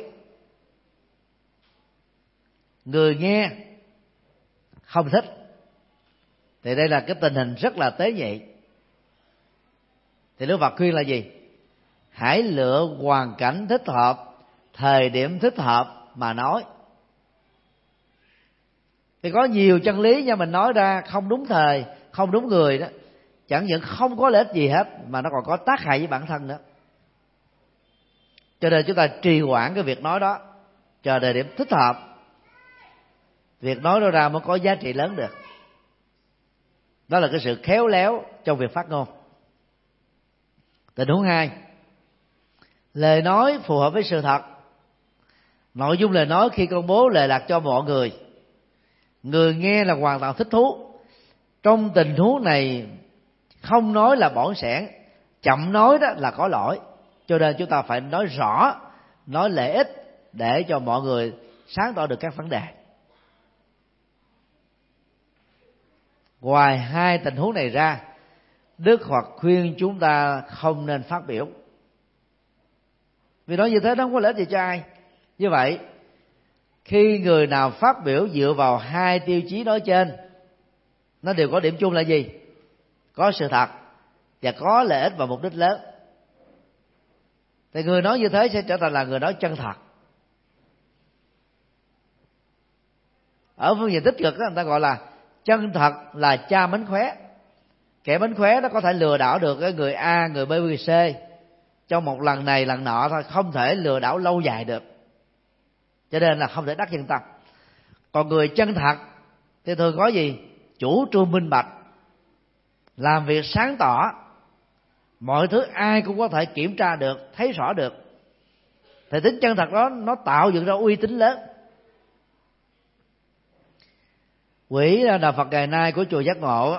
người nghe không thích, thì đây là cái tình hình rất là tế nhị. Thì Đức Phật khuyên là gì? Hãy lựa hoàn cảnh thích hợp, thời điểm thích hợp mà nói. Thì có nhiều chân lý nhưng mình nói ra không đúng thời, không đúng người đó, chẳng những không có lợi ích gì hết mà nó còn có tác hại với bản thân nữa. Cho nên chúng ta trì hoãn cái việc nói đó, chờ thời điểm thích hợp, việc nói đó ra mới có giá trị lớn được. Đó là cái sự khéo léo trong việc phát ngôn. Tình huống 2, lời nói phù hợp với sự thật. Nội dung lời nói khi công bố lệ lạc cho mọi người, người nghe là hoàn toàn thích thú. Trong tình huống này, không nói là bỏng sẻn, chậm nói đó là có lỗi. Cho nên chúng ta phải nói rõ, nói lợi ích để cho mọi người sáng tỏ được các vấn đề. Ngoài 2 tình huống này ra, Đức Phật khuyên chúng ta không nên phát biểu, vì nói như thế nó không có lợi ích gì cho ai. Như vậy, khi người nào phát biểu dựa vào 2 tiêu chí nói trên, nó đều có điểm chung là gì? Có sự thật và có lợi ích và mục đích lớn. Thì người nói như thế sẽ trở thành là người nói chân thật. Ở phương diện tích cực đó, người ta gọi là chân thật là cha mánh khóe. Kẻ mánh khóe nó có thể lừa đảo được cái người A, người B, người C trong một lần này lần nọ thôi, không thể lừa đảo lâu dài được. Cho nên là không thể đắc nhân tâm. Còn người chân thật thì thường có gì? Chủ trương minh bạch, làm việc sáng tỏ, mọi thứ ai cũng có thể kiểm tra được, thấy rõ được. Thì tính chân thật đó nó tạo dựng ra uy tín lớn. Quỹ Đạo Phật ngày nay của chùa Giác Ngộ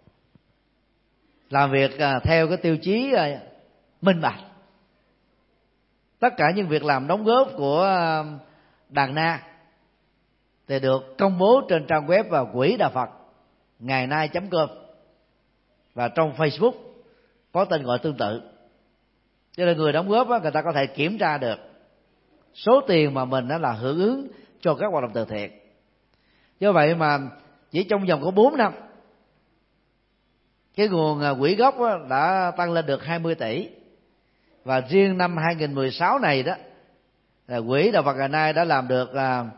làm việc theo cái tiêu chí minh bạch. Tất cả những việc làm đóng góp của Đàn Na thì được công bố trên trang web và quỹ Đạo Phật ngày nay.com, và trong Facebook có tên gọi tương tự. Cho nên người đóng góp người ta có thể kiểm tra được số tiền mà mình đã là hưởng ứng cho các hoạt động từ thiện. Do vậy mà chỉ trong vòng có 4 năm, cái nguồn quỹ gốc đã tăng lên được 20 tỷ. Và riêng năm 2016 này đó, quỹ Đạo Phật ngày nay đã làm được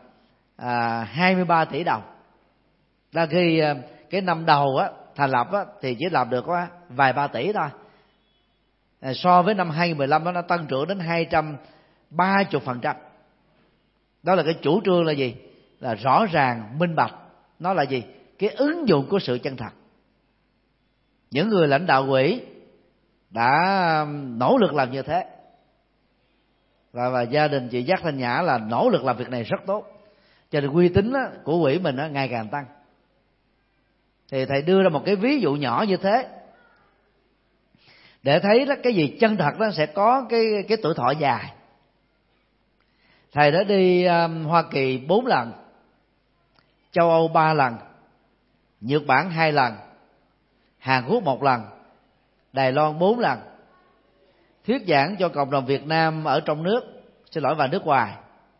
23 tỷ đồng. Là khi cái năm đầu thành lập thì chỉ làm được có vài ba tỷ thôi. So với năm 2015 nó tăng trưởng đến 230%. Đó là cái chủ trương là gì? Là rõ ràng, minh bạch. Nó là gì? Cái ứng dụng của sự chân thật. Những người lãnh đạo quỹ đã nỗ lực làm như thế, và gia đình chị Giác Thanh Nhã là nỗ lực làm việc này rất tốt, cho nên uy tín của quỹ mình ngày càng tăng. Thì thầy đưa ra một cái ví dụ nhỏ như thế để thấy đó, cái gì chân thật nó sẽ có cái tuổi thọ dài. Thầy đã đi Hoa Kỳ 4 lần, châu Âu 3 lần, Nhật Bản 2 lần, Hàn Quốc 1 lần, Đài Loan 4 lần, thuyết giảng cho cộng đồng Việt Nam ở trong nước, và nước ngoài.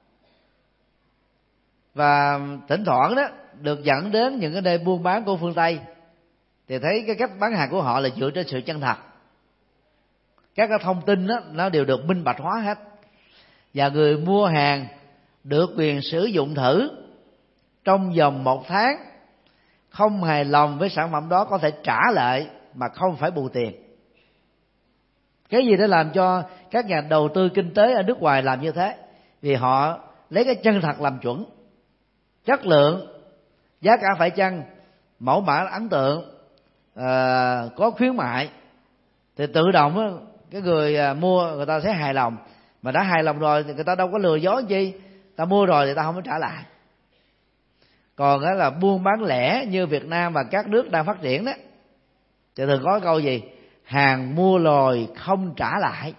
Và thỉnh thoảng đó được dẫn đến những cái nơi buôn bán của phương Tây, thì thấy cái cách bán hàng của họ là dựa trên sự chân thật. Các cái thông tin đó, nó đều được minh bạch hóa hết, và người mua hàng được quyền sử dụng thử trong vòng 1 tháng, không hài lòng với sản phẩm đó có thể trả lại mà không phải bù tiền. Cái gì để làm cho các nhà đầu tư kinh tế ở nước ngoài làm như thế? Vì họ lấy cái chân thật làm chuẩn, chất lượng, giá cả phải chăng, mẫu mã ấn tượng, có khuyến mại, thì tự động cái người mua người ta sẽ hài lòng. Mà đã hài lòng rồi thì người ta đâu có lừa dối gì, ta mua rồi thì ta không có trả lại. Còn đó là buôn bán lẻ như Việt Nam và các nước đang phát triển đó, thì thường có câu gì? Hàng mua rồi không trả lại.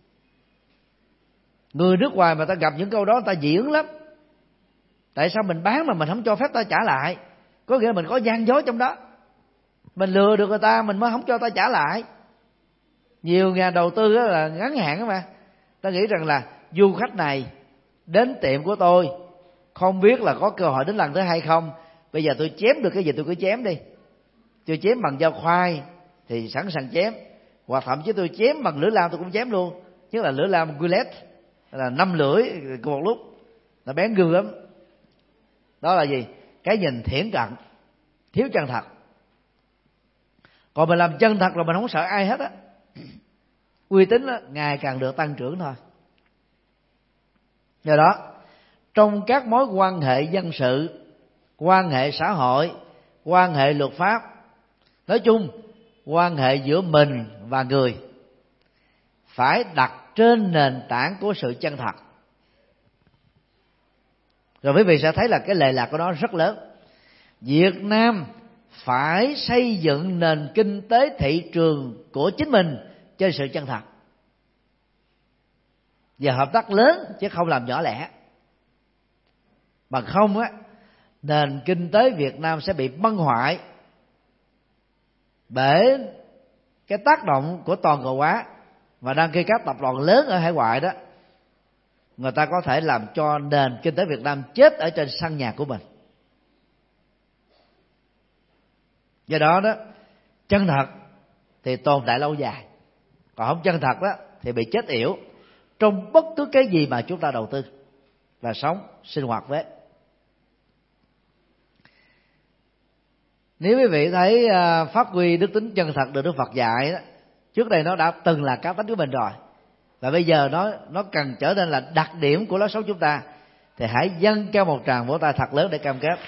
Người nước ngoài mà ta gặp những câu đó ta diễn lắm. Tại sao mình bán mà mình không cho phép ta trả lại? Có nghĩa là mình có gian dối trong đó, mình lừa được người ta mình mới không cho ta trả lại. Nhiều nhà đầu tư đó là ngắn hạn đó mà, ta nghĩ rằng là du khách này đến tiệm của tôi không biết là có cơ hội đến lần thứ hai không, bây giờ tôi chém được cái gì tôi cứ chém đi. Tôi chém bằng dao khoai thì sẵn sàng chém, hoặc thậm chí tôi chém bằng lưỡi lam tôi cũng chém luôn, chứ là lưỡi lam Gillette là 5 lưỡi cùng một lúc, nó bén gư lắm. Đó là gì? Cái nhìn thiển cận, thiếu chân thật. Còn mình làm chân thật rồi mình không sợ ai hết á, uy tín đó, ngày càng được tăng trưởng thôi. Do đó trong các mối quan hệ dân sự, quan hệ xã hội, quan hệ luật pháp, nói chung quan hệ giữa mình và người phải đặt trên nền tảng của sự chân thật. Rồi quý vị sẽ thấy là cái lệ lạc của nó rất lớn. Việt Nam phải xây dựng nền kinh tế thị trường của chính mình trên sự chân thật và hợp tác lớn, chứ không làm nhỏ lẻ. Bằng không á, nền kinh tế Việt Nam sẽ bị băng hoại bởi cái tác động của toàn cầu hóa. Và đang khi các tập đoàn lớn ở hải ngoại đó, người ta có thể làm cho nền kinh tế Việt Nam chết ở trên sân nhà của mình. Do đó đó, chân thật thì tồn tại lâu dài, còn không chân thật đó thì bị chết yểu trong bất cứ cái gì mà chúng ta đầu tư và sống sinh hoạt với. Nếu quý vị thấy phát huy đức tính chân thật được Đức Phật dạy đó, trước đây nó đã từng là cá tính của mình rồi, và bây giờ nó cần trở nên là đặc điểm của lối sống chúng ta, thì hãy dâng cho một tràng vỗ tay thật lớn để cam kết.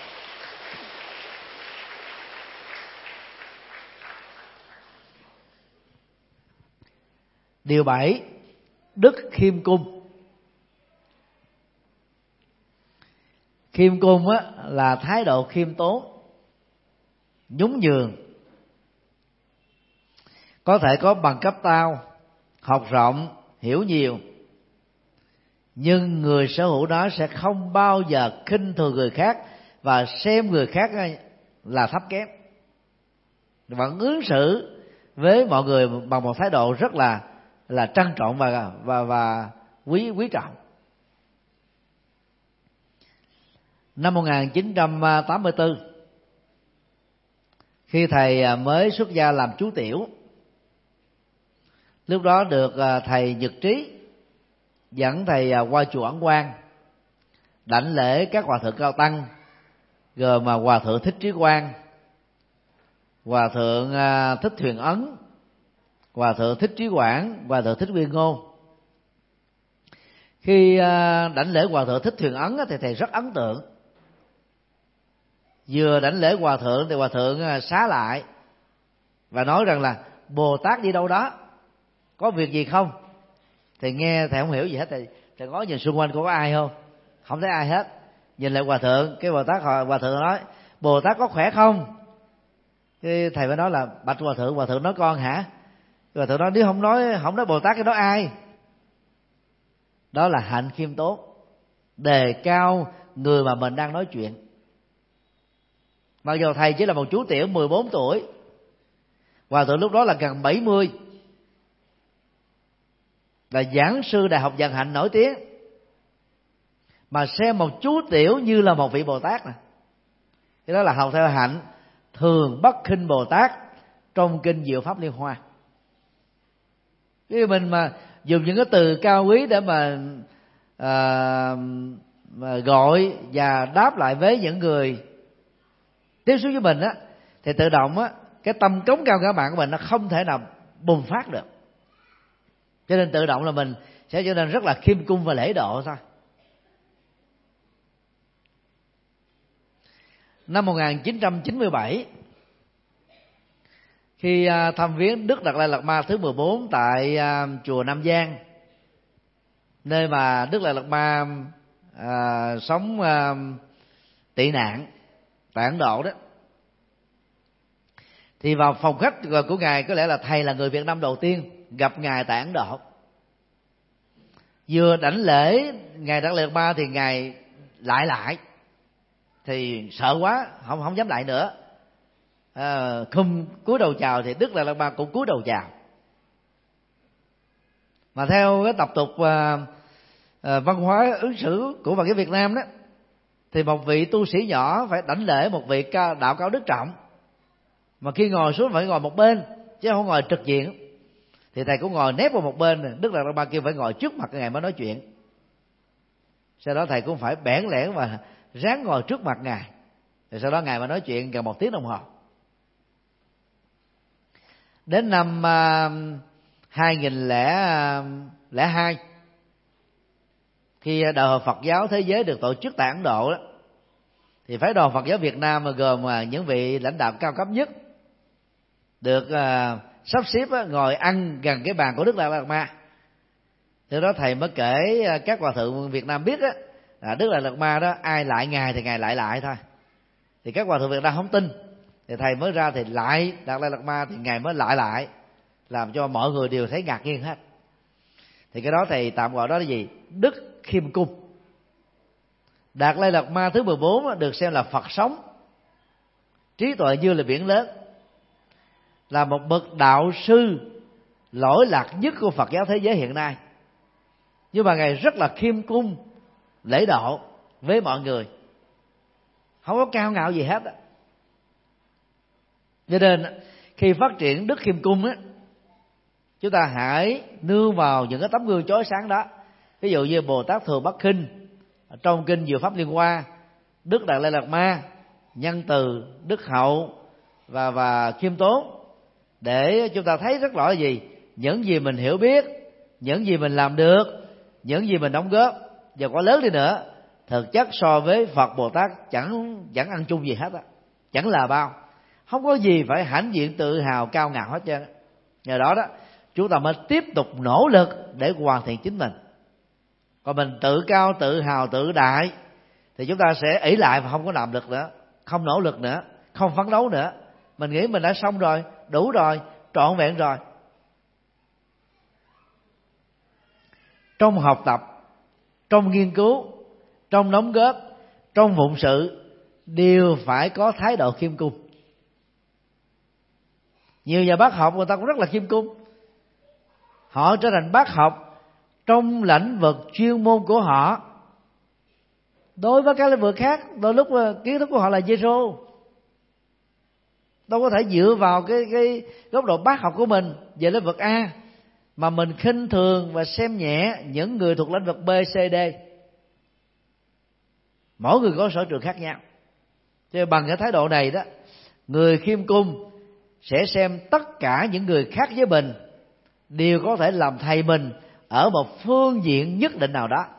Điều 7, đức khiêm cung. Khiêm cung á, là thái độ khiêm tốn, nhún nhường. Có thể có bằng cấp cao, học rộng, hiểu nhiều, nhưng người sở hữu đó sẽ không bao giờ khinh thường người khác và xem người khác là thấp kém. Vẫn ứng xử với mọi người bằng một thái độ rất là trân trọng và quý trọng. Năm 1984, khi thầy mới xuất gia làm chú tiểu, lúc đó được thầy Nhật Trí dẫn thầy qua chùa Ấn Quang đảnh lễ các hòa thượng cao tăng, gồm mà hòa thượng Thích Trí Quang, hòa thượng Thích Thuyền Ấn, hòa thượng Thích Trí Quảng, hòa thượng Thích Nguyên Ngôn. Khi đảnh lễ hòa thượng Thích Thuyền Ấn thì thầy rất ấn tượng. Vừa đảnh lễ hòa thượng thì hòa thượng xá lại và nói rằng là Bồ Tát đi đâu đó, có việc gì không? Thì nghe thầy không hiểu gì hết, thầy ngó nhìn xung quanh có ai không? Không thấy ai hết. Nhìn lại hòa thượng, cái hòa thượng nói: Bồ Tát có khỏe không? Cái thầy mới nói là: bạch hòa thượng nói con hả? Hòa thượng nói: nếu không nói Bồ Tát cái đó ai? Đó là hạnh khiêm tốn, đề cao người mà mình đang nói chuyện. Mặc dù thầy chỉ là một chú tiểu 14 tuổi, hòa thượng lúc đó là gần 70, là giảng sư Đại học Vận Hạnh nổi tiếng, mà xem một chú tiểu như là một vị Bồ Tát nè. Cái đó là học theo hạnh thường bất khinh Bồ Tát trong kinh Diệu Pháp Liên Hoa. Cái mình mà dùng những cái từ cao quý để mà gọi và đáp lại với những người tiếp xúc với mình á, thì tự động á, cái tâm cống cao ngã mạn của mình nó không thể nào bùng phát được. Cho nên tự động là mình sẽ trở nên rất là khiêm cung và lễ độ thôi. Năm 1997, khi thăm viếng Đức Đạt Lai Lạt Ma thứ 14 tại chùa Nam Giang, nơi mà Đức Đạt Lai Lạt Ma sống tị nạn tại Ấn Độ đó, thì vào phòng khách của ngài, có lẽ là thầy là người Việt Nam đầu tiên gặp ngài tại Ấn Độ. Vừa đảnh lễ ngài Đạt Lai Lạt Ma thì ngài lại thì sợ quá, không dám lại nữa. Không cúi đầu chào thì Đức Đạt Lai Lạt Ma cũng cúi đầu chào. Mà theo cái tập tục văn hóa ứng xử của Phật giáo Việt Nam đó, thì một vị tu sĩ nhỏ phải đảnh lễ một vị đạo cao đức trọng, mà khi ngồi xuống phải ngồi một bên chứ không ngồi trực diện. Thì thầy cũng ngồi nép vào một bên, Đức Đạt Lai Ma kêu phải ngồi trước mặt ngài mới nói chuyện. Sau đó thầy cũng phải bẽn lẽn và ráng ngồi trước mặt ngài. Rồi sau đó ngài mà nói chuyện gần 1 tiếng đồng hồ. Đến năm 2002, khi Đạo hội Phật giáo thế giới được tổ chức tại Ấn Độ đó, thì phái đoàn Phật giáo Việt Nam gồm những vị lãnh đạo cao cấp nhất được sắp xếp ngồi ăn gần cái bàn của Đức Đạt Lai Lạt Ma. Từ đó thầy mới kể các hòa thượng Việt Nam biết Đức Đạt Lai Lạt Ma đó ai lại ngài thì ngài lại thôi. Thì các hòa thượng Việt Nam không tin, thì thầy mới ra thì lại Đạt Lai Lạt Ma thì ngài mới lại, làm cho mọi người đều thấy ngạc nhiên hết. Thì cái đó thầy tạm gọi đó là gì? Đức khiêm cung. Đạt Lai Lạt Ma thứ 14 được xem là Phật sống, trí tuệ như là biển lớn, là một bậc đạo sư lỗi lạc nhất của Phật giáo thế giới hiện nay. Nhưng mà ngài rất là khiêm cung, lễ độ với mọi người, không có cao ngạo gì hết. Cho nên khi phát triển đức khiêm cung á, chúng ta hãy nương vào những cái tấm gương chói sáng đó. Ví dụ như Bồ Tát Thường Bất Khinh trong kinh Diệu Pháp Liên Hoa, Đức Đạt Lai Lạt Ma nhân từ, đức hậu và khiêm tốn, để chúng ta thấy rất rõ là gì? Những gì mình hiểu biết, những gì mình làm được, những gì mình đóng góp, và có lớn đi nữa, thực chất so với Phật Bồ Tát chẳng ăn chung gì hết á, chẳng là bao, không có gì phải hãnh diện tự hào cao ngạo hết trơn. Nhờ đó chúng ta mới tiếp tục nỗ lực để hoàn thiện chính mình. Còn mình tự cao, tự hào, tự đại thì chúng ta sẽ ỷ lại và không có làm được nữa, không nỗ lực nữa, không phấn đấu nữa. Mình nghĩ mình đã xong rồi, đủ rồi, trọn vẹn rồi. Trong học tập, trong nghiên cứu, trong đóng góp, trong phụng sự, đều phải có thái độ khiêm cung. Nhiều nhà bác học người ta cũng rất là khiêm cung. Họ trở thành bác học trong lĩnh vực chuyên môn của họ. Đối với các lĩnh vực khác, đôi lúc kiến thức của họ là zero. Đâu có thể dựa vào cái góc độ bác học của mình về lĩnh vực A mà mình khinh thường và xem nhẹ những người thuộc lĩnh vực B, C, D. Mỗi người có sở trường khác nhau. Cho nên bằng cái thái độ này đó, người khiêm cung sẽ xem tất cả những người khác với mình đều có thể làm thầy mình ở một phương diện nhất định nào đó.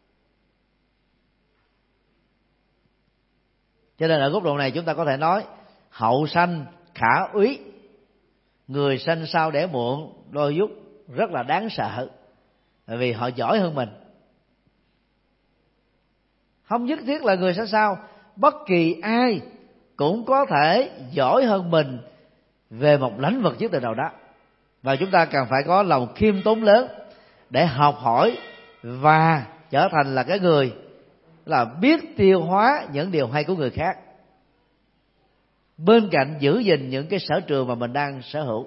Cho nên ở góc độ này chúng ta có thể nói hậu sanh khả úy, người sanh sau đẻ muộn đôi chút rất là đáng sợ, bởi vì họ giỏi hơn mình. Không nhất thiết là người xã sao, bất kỳ ai cũng có thể giỏi hơn mình về một lĩnh vực nhất định nào đó, và chúng ta cần phải có lòng khiêm tốn lớn để học hỏi và trở thành là cái người là biết tiêu hóa những điều hay của người khác, bên cạnh giữ gìn những cái sở trường mà mình đang sở hữu.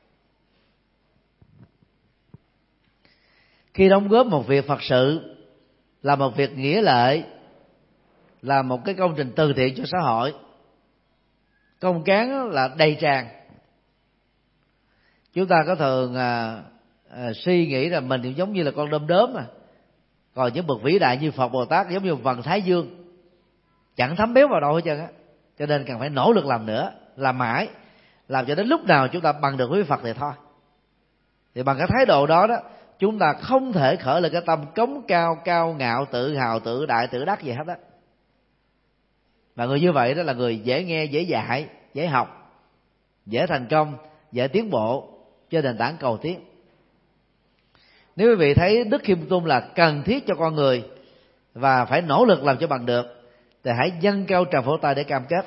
Khi đóng góp một việc Phật sự, là một việc nghĩa lệ, là một cái công trình từ thiện cho xã hội, công cán là đầy tràn, chúng ta có thường suy nghĩ là mình cũng giống như là con đom đóm mà, còn những bậc vĩ đại như Phật Bồ Tát giống như vầng thái dương, chẳng thấm béo vào đâu hết trơn á. Cho nên cần phải nỗ lực làm nữa, làm mãi, làm cho đến lúc nào chúng ta bằng được với Phật thì thôi. Thì bằng cái thái độ đó đó, chúng ta không thể khởi lên cái tâm cống cao, cao ngạo, tự hào, tự đại, tự đắc gì hết á. Và người như vậy đó là người dễ nghe, dễ dạy, dễ học, dễ thành công, dễ tiến bộ trên nền tảng cầu tiến. Nếu quý vị thấy đức khiêm tôn là cần thiết cho con người và phải nỗ lực làm cho bằng được, thì hãy dâng cao tràng pháo tay để cam kết.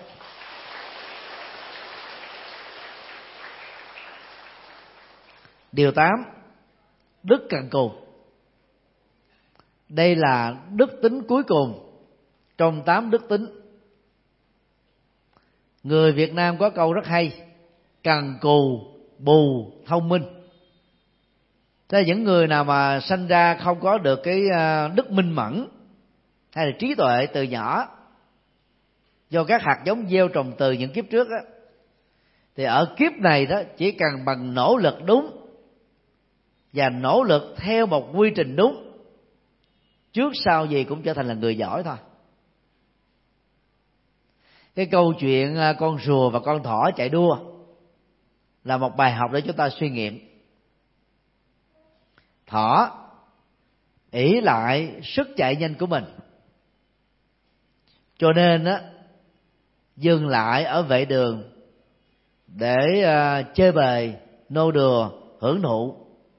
Điều 8, đức cần cù. Đây là đức tính cuối cùng trong 8 đức tính. Người Việt Nam có câu rất hay: cần cù bù thông minh. Thế những người nào mà sanh ra không có được cái đức minh mẫn hay là trí tuệ từ nhỏ, do các hạt giống gieo trồng từ những kiếp trước á, thì ở kiếp này đó chỉ cần bằng nỗ lực đúng và nỗ lực theo một quy trình đúng, trước sau gì cũng trở thành là người giỏi thôi. Cái câu chuyện con rùa và con thỏ chạy đua là một bài học để chúng ta suy nghiệm. Thỏ ỷ lại sức chạy nhanh của mình, cho nên á dừng lại ở vệ đường để chơi bời, nô đùa, hưởng thụ.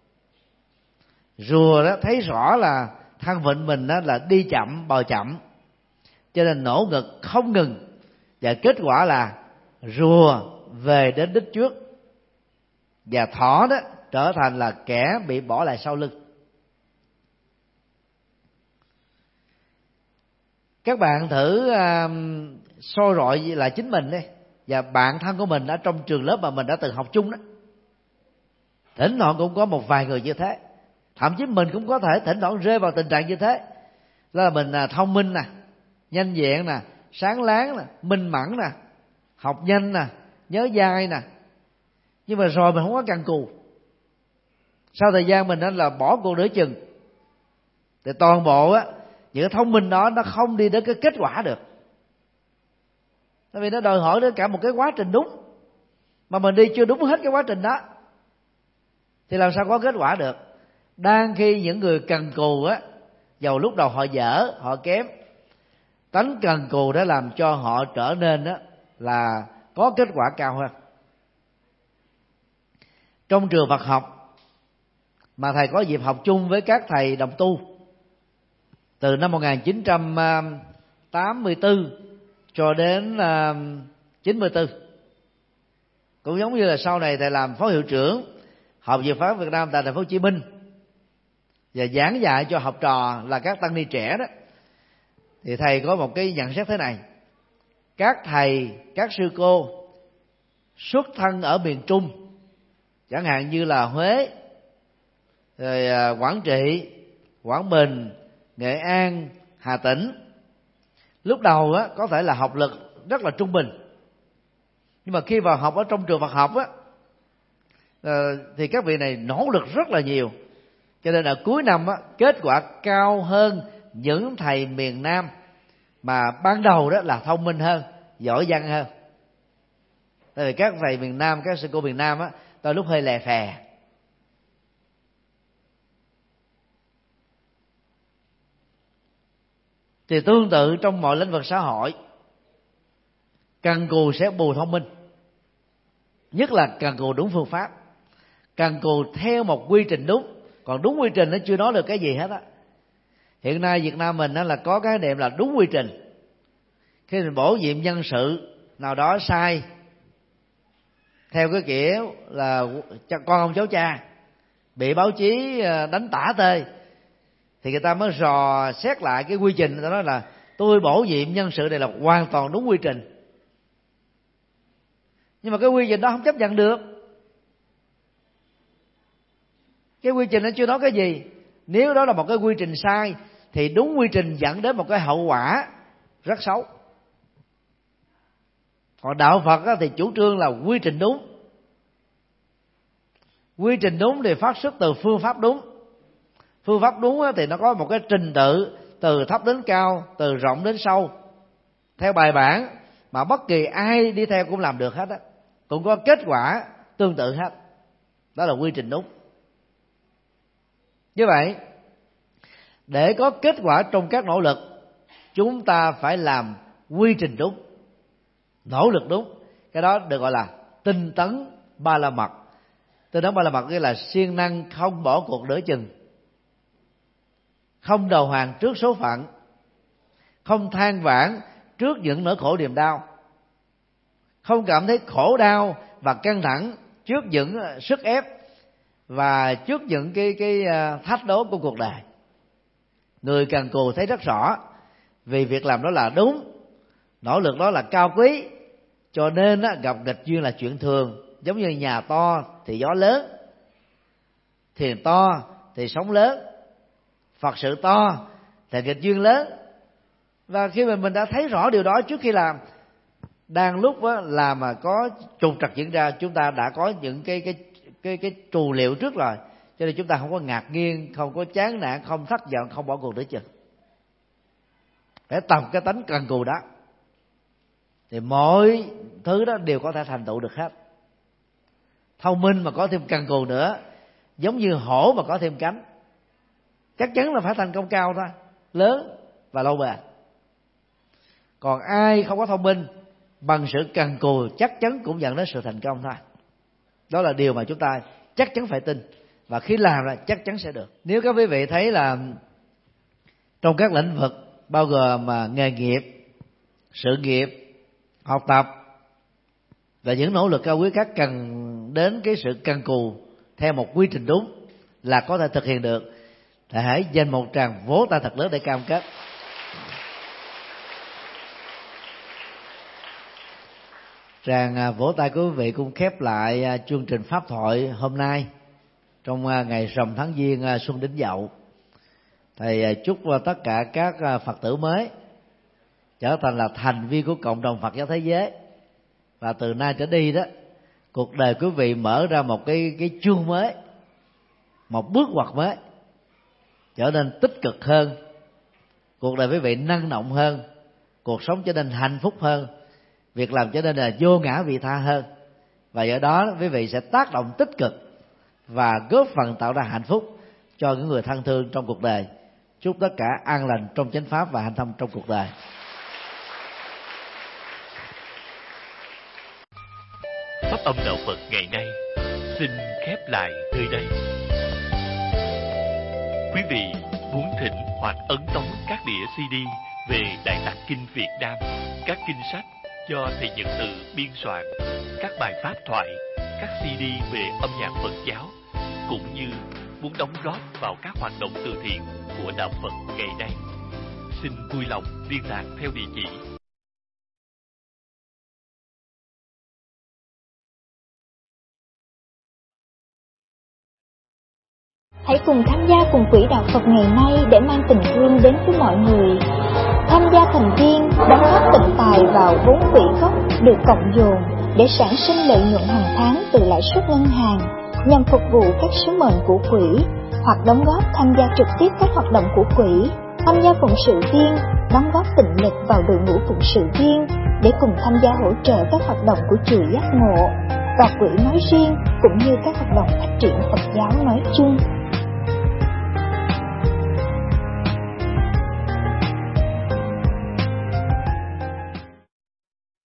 Rùa đó thấy rõ là thân phận mình đó là đi chậm bò chậm, cho nên nỗ lực không ngừng, và kết quả là rùa về đến đích trước, và thỏ đó trở thành là kẻ bị bỏ lại sau lưng. Các bạn thử soi rọi lại chính mình đi, và bạn thân của mình ở trong trường lớp mà mình đã từng học chung đó, thỉnh thoảng cũng có một vài người như thế. Thậm chí mình cũng có thể thỉnh thoảng rơi vào tình trạng như thế. Đó là mình thông minh nè, nhanh nhẹn nè, sáng láng nè, minh mẫn nè, học nhanh nè, nhớ dai nè, nhưng mà rồi mình không có cần cù. Sau thời gian mình nên là bỏ cuộc nửa chừng, thì toàn bộ á những cái thông minh đó nó không đi đến cái kết quả được. Tại vì nó đòi hỏi đến cả một cái quá trình đúng, mà mình đi chưa đúng hết cái quá trình đó thì làm sao có kết quả được. Đang khi những người cần cù á, dầu lúc đầu họ dở, họ kém, tánh cần cù đã làm cho họ trở nên đó là có kết quả cao hơn. Trong trường Phật học mà thầy có dịp học chung với các thầy đồng tu từ năm 1984 cho đến 94, cũng giống như là sau này thầy làm phó hiệu trưởng Học viện Phật Việt Nam tại thành phố Hồ Chí Minh và giảng dạy cho học trò là các tăng ni trẻ đó, thì thầy có một cái nhận xét thế này: các thầy, các sư cô xuất thân ở miền Trung, chẳng hạn như là Huế, rồi Quảng Trị, Quảng Bình, Nghệ An, Hà Tĩnh, lúc đầu á có thể là học lực rất là trung bình, nhưng mà khi vào học ở trong trường Phật học á thì các vị này nỗ lực rất là nhiều, cho nên là cuối năm á kết quả cao hơn những thầy miền Nam mà ban đầu đó là thông minh hơn, giỏi văn hơn. Tại vì các thầy miền Nam, các sư cô miền Nam á đôi lúc hơi lè phè. Thì tương tự trong mọi lĩnh vực xã hội, cần cù sẽ bù thông minh, nhất là cần cù đúng phương pháp. cần cù theo một quy trình đúng, còn đúng quy trình nó chưa nói được cái gì hết á. Hiện nay Việt Nam mình là có cái niệm là đúng quy trình. Khi mình bổ nhiệm nhân sự nào đó sai theo cái kiểu là con ông cháu cha, bị báo chí đánh tả tơi, thì người ta mới dò xét lại cái quy trình. Người ta nói là tôi bổ nhiệm nhân sự này là hoàn toàn đúng quy trình. Nhưng mà cái quy trình đó không chấp nhận được. Cái quy trình nó chưa nói cái gì. Nếu đó là một cái quy trình sai thì đúng quy trình dẫn đến một cái hậu quả rất xấu. Còn đạo Phật thì chủ trương là quy trình đúng. Quy trình đúng thì phát xuất từ phương pháp đúng. Phương pháp đúng thì nó có một cái trình tự từ thấp đến cao, từ rộng đến sâu, theo bài bản mà bất kỳ ai đi theo cũng làm được hết á, cũng có kết quả tương tự hết. Đó là quy trình đúng. Như vậy, để có kết quả trong các nỗ lực, chúng ta phải làm quy trình đúng, nỗ lực đúng. Cái đó được gọi là tinh tấn ba la mật. Tinh tấn ba la mật nghĩa là siêng năng không bỏ cuộc nửa chừng, không đầu hàng trước số phận, không than vãn trước những nỗi khổ niềm đau, không cảm thấy khổ đau và căng thẳng trước những sức ép và trước những cái thách đố của cuộc đời. Người cần cù thấy rất rõ, vì việc làm đó là đúng, nỗ lực đó là cao quý, cho nên gặp nghịch duyên là chuyện thường. Giống như nhà to thì gió lớn, thiền to thì sóng lớn, Phật sự to thì nghịch duyên lớn. Và khi mình đã thấy rõ điều đó trước khi làm, đang lúc làm mà có trục trặc diễn ra, chúng ta đã có những cái trù liệu trước rồi, cho nên chúng ta không có ngạc nhiên, không có chán nản, không thất vọng, không bỏ cuộc nữa chừng. Để tập cái tánh cần cù đó thì mọi thứ đó đều có thể thành tựu được hết. Thông minh mà có thêm cần cù nữa, giống như hổ mà có thêm cánh, chắc chắn là phải thành công cao thôi, lớn và lâu bền. Còn ai không có thông minh, bằng sự cần cù chắc chắn cũng dẫn đến sự thành công thôi. Đó là điều mà chúng ta chắc chắn phải tin, và khi làm là chắc chắn sẽ được. Nếu các quý vị thấy là trong các lĩnh vực bao gồm nghề nghiệp, sự nghiệp, học tập và những nỗ lực cao quý khác cần đến cái sự cần cù theo một quy trình đúng là có thể thực hiện được, thì hãy dành một tràng vỗ tay thật lớn để cam kết. Tràng vỗ tay của quý vị cũng khép lại chương trình pháp thoại hôm nay trong ngày rằm tháng Giêng xuân Đinh Dậu. Thầy chúc tất cả các Phật tử mới trở thành là thành viên của cộng đồng Phật giáo thế giới, và từ nay trở đi đó, cuộc đời quý vị mở ra một cái chương mới, một bước ngoặt mới, trở nên tích cực hơn, cuộc đời quý vị năng động hơn, cuộc sống trở nên hạnh phúc hơn, việc làm trở nên là vô ngã vị tha hơn, và do đó quý vị sẽ tác động tích cực và góp phần tạo ra hạnh phúc cho những người thân thương trong cuộc đời. Chúc tất cả an lành trong chánh pháp và hạnh thông trong cuộc đời. Pháp âm đạo Phật ngày nay xin khép lại nơi đây. Quý vị muốn thỉnh hoặc ấn tống các đĩa CD về Đại Tạng Kinh Việt Nam, các kinh sách do thầy Nhật Từ biên soạn, các bài pháp thoại, các CD về âm nhạc Phật giáo, cũng như muốn đóng góp vào các hoạt động từ thiện của đạo Phật ngày nay, xin vui lòng liên lạc theo địa chỉ. Hãy cùng tham gia cùng quỹ đạo Phật ngày nay để mang tình thương đến với mọi người. Tham gia thành viên đóng góp tịnh tài vào vốn quỹ gốc được cộng dồn để sản sinh lợi nhuận hàng tháng từ lãi suất ngân hàng nhằm phục vụ các sứ mệnh của quỹ, hoặc đóng góp tham gia trực tiếp các hoạt động của quỹ, tham gia phụng sự viên, đóng góp tịnh lực vào đội ngũ phụng sự viên để cùng tham gia hỗ trợ các hoạt động của chùa Giác Ngộ và quỹ nói riêng, cũng như các hoạt động phát triển Phật giáo nói chung.